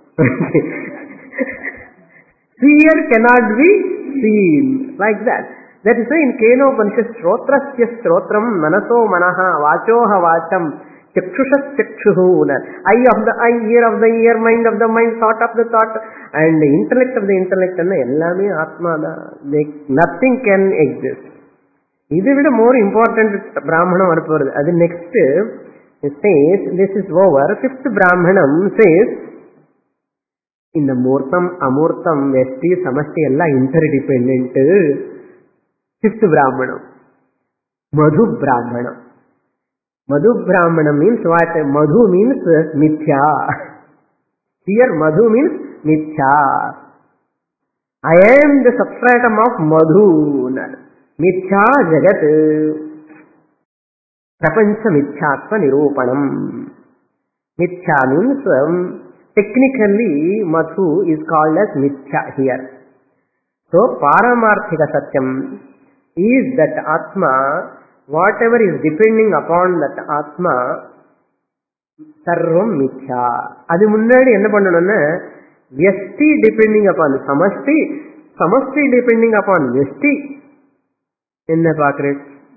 Seer cannot be seen. Like that. That is why in Kenopanishad, Shrotrasya Shrotram, Manaso Manaha, Vachoha Vacham, Chakshushas Chakshuhu, eye of the eye, ear of the ear, mind of the mind, thought of the thought, and the intellect of the intellect, and ellame Atma, nothing can exist. This is the more important Brahmana varapur. The next it says, this is over. Fifth Brahmanam says, in the Murtam, Amurtam, Vesti, Samasti, alla interdependent. Fifth Brahmanam, Madhu Brahmanam. Madhu Brahmanam means what? Madhu means Mithya. Here Madhu means Mithya. I am the substratum of Madhu. Mithya Jagat. Prapancha Mithyatva Nirupanam. Mithya means, um, technically Madhu is called as Mithya here. So Paramarthika Satyam is that Atma, whatever is depending upon that Atma, Sarvam Mithya. Adi munnadi enna pannanumna, Vyasti depending upon Samasti, Samasti depending upon Vyasti. Enna paakre?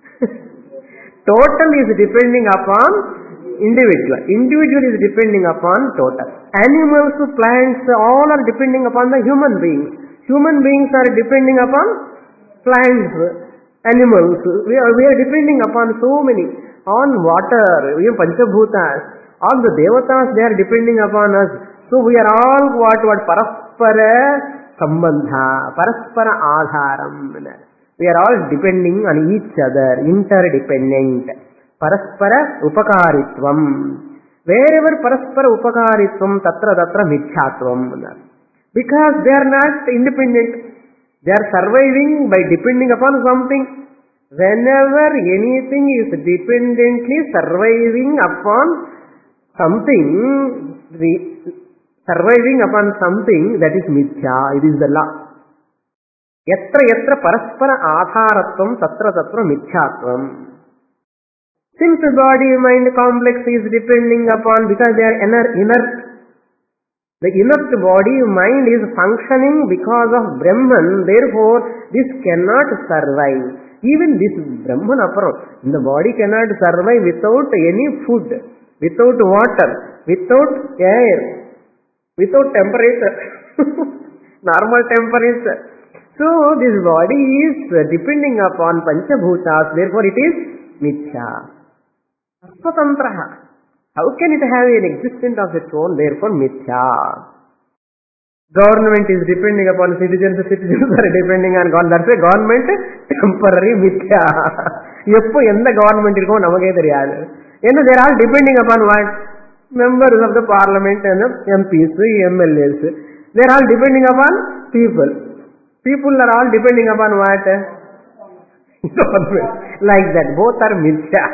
Total is depending upon individual. Individual is depending upon total. Animals, plants, all are depending upon the human beings. Human beings are depending upon plants, animals. We are, we are depending upon so many. On water, we have Panchabhutas. All the Devatas, they are depending upon us. So we are all what? What? Paraspara Sambandha, Paraspara Adharam. We are all depending on each other, interdependent. Paraspara Upakaritvam. Wherever Paraspara Upakaritvam, Tatra Tatra Mithyatvam. Because they are not independent. They are surviving by depending upon something. Whenever anything is dependently surviving upon something, surviving upon something, that is Mithya. It is the law. Yatra yatra paraspara adharatvam tatra tatra mithyatvam. Since the body-mind complex is depending upon, because they are inert, the inert body-mind is functioning because of Brahman, therefore this cannot survive. Even this Brahman apart, the body cannot survive without any food, without water, without air, without temperature, normal temperature. So this body is depending upon Panchabhutas, therefore it is Mithya. Asvatantraha. How can it have an existence of its own? Therefore Mithya. Government is depending upon citizens, citizens are depending on God. That's a government temporary Mithya. Eppo endha government irukku namage theriyadu. And they are all depending upon what? Members of the parliament and the M Ps, M L As. They are all depending upon people. People are all depending upon what? Like that. Both are Mithya.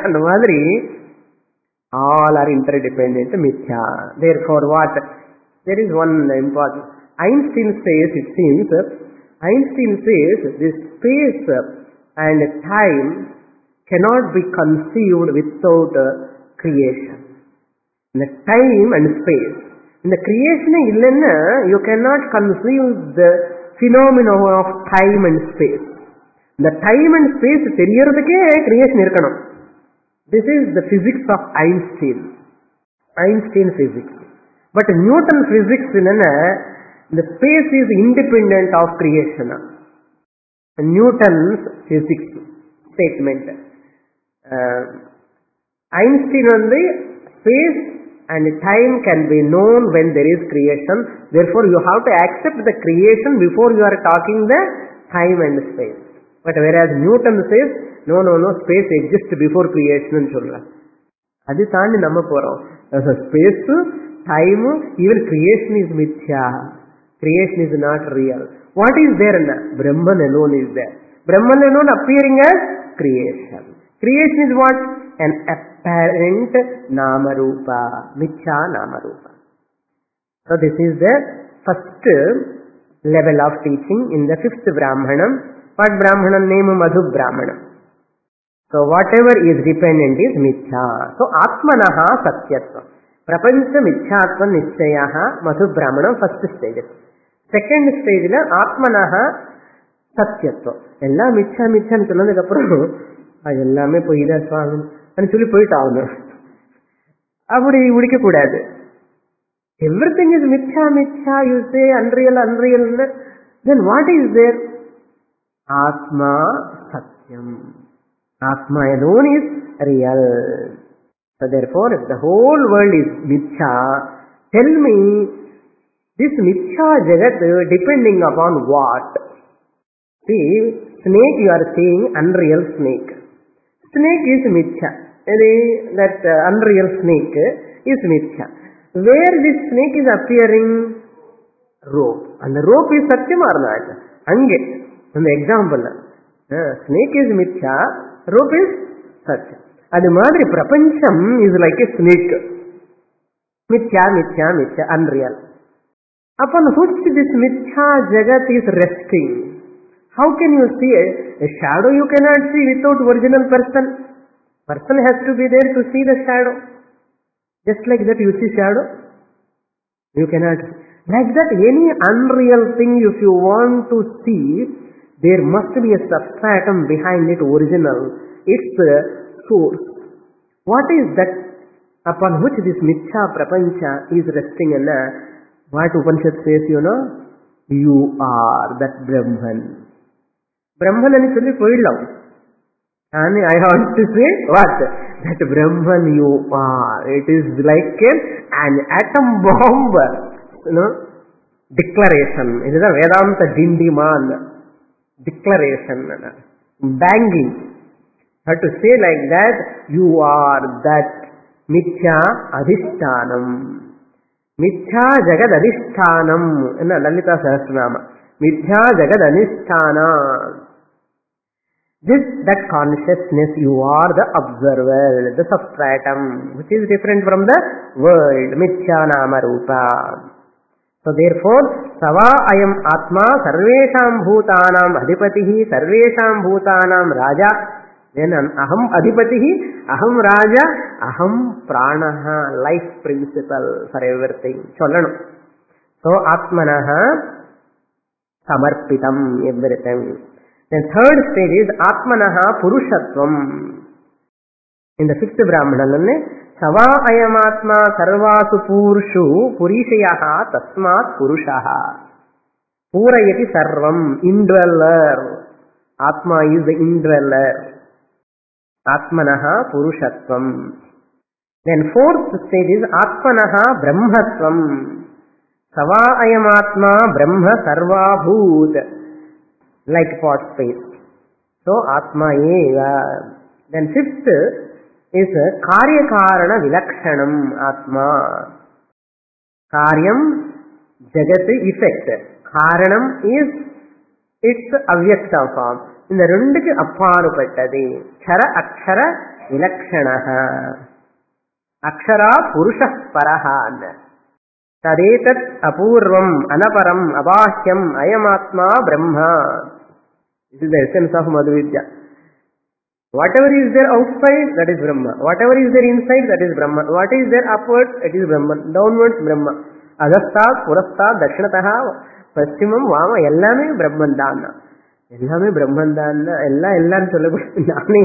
All are interdependent, Mithya. Therefore what? There is one important. Einstein says, it seems, Einstein says this space and time cannot be conceived without creation. The time and space. In the creation, you cannot conceive the phenomena of time and space. The time and space creation irkanam. This is the physics of Einstein. Einstein physics. But Newton physics, the space is independent of creation. Newton's physics statement. Uh, Einstein only, space and time can be known when there is creation. Therefore, you have to accept the creation before you are talking the time and space. But whereas Newton says, no, no, no, space exists before creation. Adi thandi namma porom. As a space, time, even creation is Mithya. Creation is not real. What is there? Brahman alone is there. Brahman alone appearing as creation. Creation is what? An apparent Namarupa. Mithya Namarupa. So this is the first level of teaching in the fifth Brahmanam. What Brahmanam name? Madhu Brahmanam. So whatever is dependent is Mithya. So Atmanaha Satyatva. Prapancha Mithyatva Nischyaha Madhu Brahmanam first stage. Second stage, Atmanaha சத்தியத்துவம். எல்லாம் மிச்சா மிச்சான்னு சொன்னதுக்கு அப்புறம் அது எல்லாமே பொய்தான் சுவாமி சொல்லி போயிட்டாகணும். அப்படி முடிக்க கூடாது. Everything is மிச்சா மிச்சா, you say unreal unreal, then what is there? ஆத்மா சத்தியம். ஆத்மா alone is real. So therefore, if the whole world is mithya, tell me, this mithya jagat depending upon what? See, snake you are seeing, unreal snake. Snake is mithya. That uh, unreal snake is mithya. Where this snake is appearing? Rope. And the rope is satyam or not? Ange. And the example, uh, snake is mithya, rope is satyam. அது மாதிரி பிரபஞ்சம் is like a snake. Mithya, mithya, mithya, unreal. Upon which this mithya jagat is resting. How can you see a, a shadow? You cannot see without original person. Person has to be there to see the shadow. Just like that you see shadow. You cannot see. Like that any unreal thing, if you want to see, there must be a substratum behind it, original. It's the source. What is that upon which this mithya prapancha is resting? And what Upanishad says, you know, you are that Brahman. Brahman ani solli poidlam. And I want to say what? That Brahman you are. It is like an atom bomb, you know, declaration. It is a Vedanta Dindiman declaration, banging. But to say like that, you are that mithya adhishtanam. Mithya jagad adhishtanam. In Lalita Sahasranama. Mithya jagad adhisthana. This, that consciousness, you are the observer, the substratum, which is different from the world. Mithya nama rupa. So therefore, sava ayam atma sarvesham bhutanam adhipatihi sarvesham bhutanam raja. Then aham adhipatihi, aham raja, aham pranaha, life principle for everything. Chollanam. So atmanaha samarpitam, everything. Then third stage is atmanaha purushatvam. In the fifth Brahmanam, sava ayamatma sarvasu purshu purishayaha tasmat purushaha. Purayati sarvam, indweller. Atma is the indweller. Atmanaha purushatvam. Then fourth stage is atmanaha brahmatvam. Sava ayamatma brahma sarva bhoot. Like pot space. So atma eva. Then fifth is karya karana vilakshanam atma. Karyam jagat effect. Karanam is its avyakta form. In the renduku apparupattadi. Kshara akshara vilakshanaha. Akshara purushah paraha. Tadetat apurvam anaparam abahyam ayamatma brahma. This is the essence of Madhvidya. Whatever is there outside, that is Brahma. Whatever is there inside, that is Brahma. What is there upwards, it is Brahma. Downwards, Brahma. Adhasthat, Purasthat, Dakshinataha, Paschimam, Vama, ellame Brahman dana. Ellame Brahman dana. Ella, ella, nani.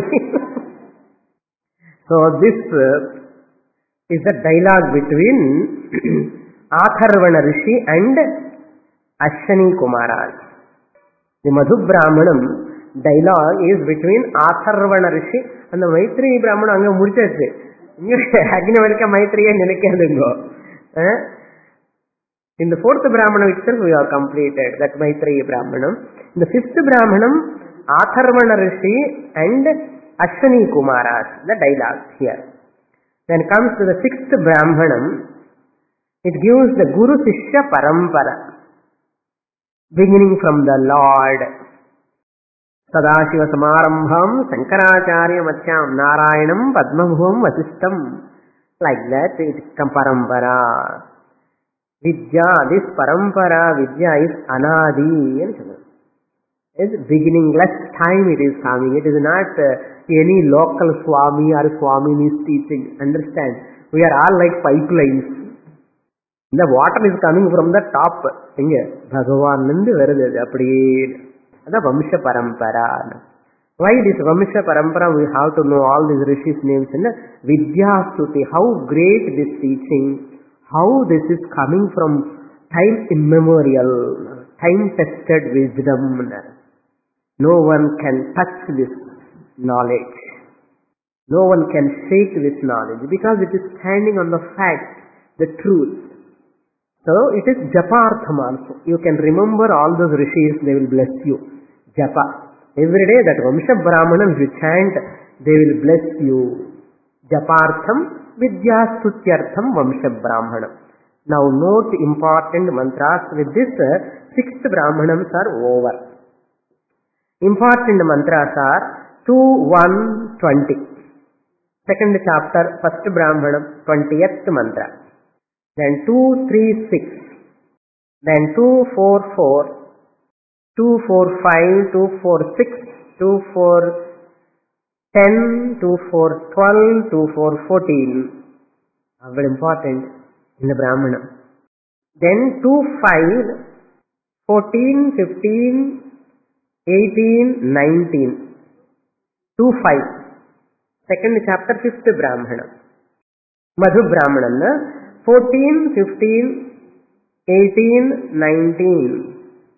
So this uh, is the dialogue between Atharvana Rishi and Ashwani Kumaras. The Madhu Brahmanam dialogue is between Atharvana Rishi and the Maitreyi Brahmana. Anga mudichachu. Agni Valika Maitreya nilekadungo. In the fourth Brahmanam itself we have completed that Maitreyi Brahmanam. In the fifth Brahmanam, Atharvana Rishi and Ashwani Kumaras, the dialogue here. Then comes to the sixth Brahmanam. It gives the Guru Sishya Parampara, beginning from the Lord. Sadashiva Samarambham Sankaracharya Machyam Narayanam Padmabhuvam Vasistam. Like that it comes Parampara. Vidya, this Parampara, Vidya is Anadi. It's beginningless time it is coming. It is not uh, any local Swami or Swamini's teaching. Understand? We are all like pipelines. The water is coming from the top. Bhagavan Nandu Verade. The Vamsha Parampara. Why this Vamsha Parampara? We have to know all these rishis' names in Vidyastuti. How great this teaching, how this is coming from time immemorial, time-tested wisdom. No one can touch this knowledge. No one can shake this knowledge because it is standing on the fact, the truth. So it is Japartham also. You can remember all those rishis, they will bless you. Japa. Every day that Vamsha Brahmanam, if you chant, they will bless you. Japartham Vidyastutyartham Vamsha Brahmanam. Now note important mantras. With this, uh, sixth Brahmanams are over. Important mantras are two, one, twenty. Second chapter, first Brahmanam, twentieth mantra. Then two, three, six. Then two, four, four. two, four, five, two, four, six, two, four, ten, two, four, twelve, two, four, fourteen. Very important in the Brahmana. Then two, five, fourteen, fifteen, eighteen, nineteen. two, five. Second chapter, fifth Brahmana. Madhu Brahmana. fourteen, fifteen, eighteen, nineteen.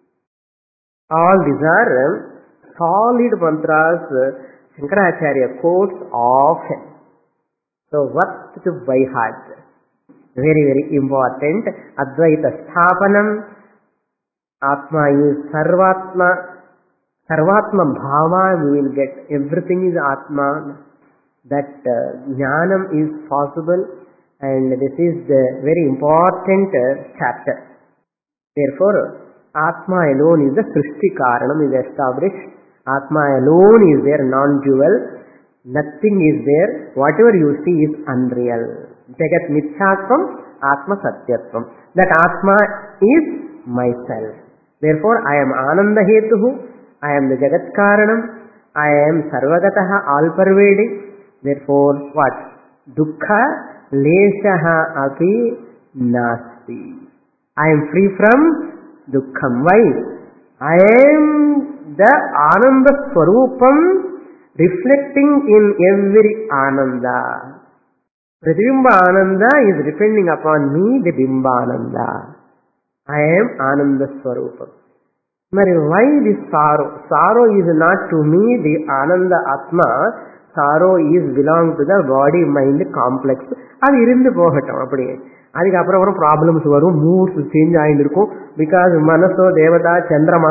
All these are solid mantras Shankaracharya quotes often. So worth to by heart. Very, very important. Advaita Sthapanam. Atma is Sarvatma. Sarvatma Bhava, we will get. Everything is Atma. That uh, Jnanam is possible. And this is the very important uh, chapter. Therefore, Atma alone is the Srishti Karanam is established. Atma alone is there, non-dual. Nothing is there. Whatever you see is unreal. Jagat Mithyatvam, Atma Satyatvam. That Atma is myself. Therefore, I am Ananda Hetuhu. I am the Jagat Karanam. I am Sarvagataha, all-pervading. Therefore, what? Dukkha Leshaha Api Nasti. I am free from Dukkham. Why? I am the Ananda Swarupam reflecting in every Ananda. Pratibimba Ananda is depending upon me, the Bimba Ananda. I am Ananda Swarupam. Mari, why this sorrow? Sorrow is not to me, the Ananda Atma. Sorrow is belong to the body, mind complex. அது இருந்து போகட்டும் அப்படியே. அதுக்கப்புறம் அப்புறம் problems வரும், modes change ஆகிட்டு இருக்கும். Because மனசோ தேவதா சந்திரமா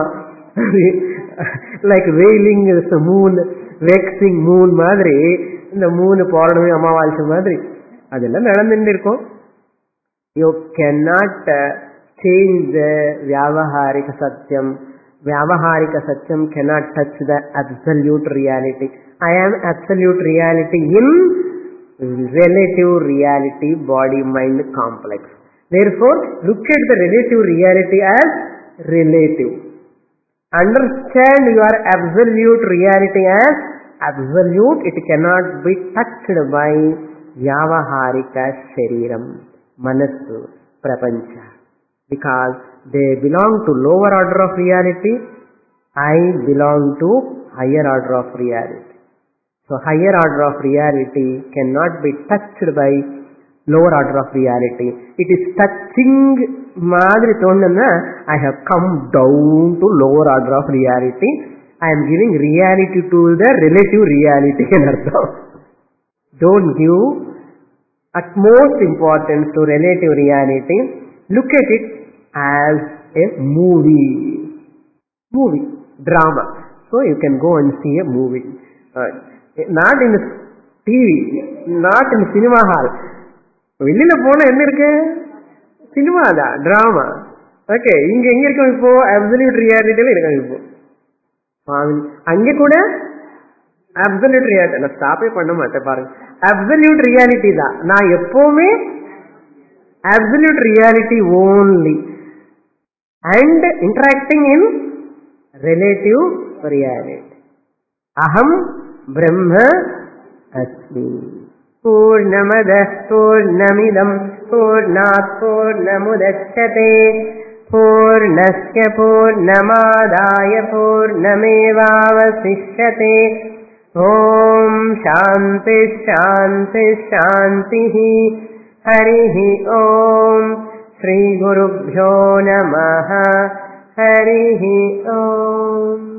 லைக் வெயிலிங் மூன், வேக்சிங் மூன் மாதிரி, இந்த மூணு பௌர்ணமி அமாவாசை மாதிரி அதெல்லாம் நடந்துட்டு இருக்கும். You can not change the வியாவஹாரிக சத்தியம். வியாவஹாரிக சத்தியம் cannot touch the absolute reality. I am absolute reality in relative reality, body mind complex. Therefore, look at the relative reality as relative. Understand your absolute reality as absolute. It cannot be touched by Vyavaharika Shariram, Manasu, Prapancha. Because they belong to lower order of reality, I belong to higher order of reality. So higher order of reality cannot be touched by lower order of reality. It is touching madri thonana, I have come down to lower order of reality. I am giving reality to the relative reality. Don't give utmost importance to relative reality. Look at it as a movie. Movie, drama. So you can go and see a movie. Uh, not in T V, not in cinema hall. வெளியில போன என்ன இருக்கு? Cinema தான், drama. Okay, இங்க எங்க இருக்கோம் இப்போ? Absolute ரியாலிட்டியில இருக்கோம் இப்போ. அங்கே கூட அப்சல்யூட் ரியாலிட்டி. நான் ஸ்டாப்பே பண்ண மாட்டேன் பாருங்க. அப்சல்யூட் ரியாலிட்டி தான். நான் எப்பவுமே absolute reality only and interacting in relative reality. அகம் பிரம்ம அஸ்மி. பூர்ணமதః பூர்ணமிதம் பூர்ணாத் பூர்ணமுதச்யதே పూర్ణస్య పూర్ణమాదాయ పూర్ణమేవావశిష్యతే. ఓం శాంతి శాంతి శాంతి. హరి ఓం. శ్రీ గురుభ్యో నమః. హరి ఓం.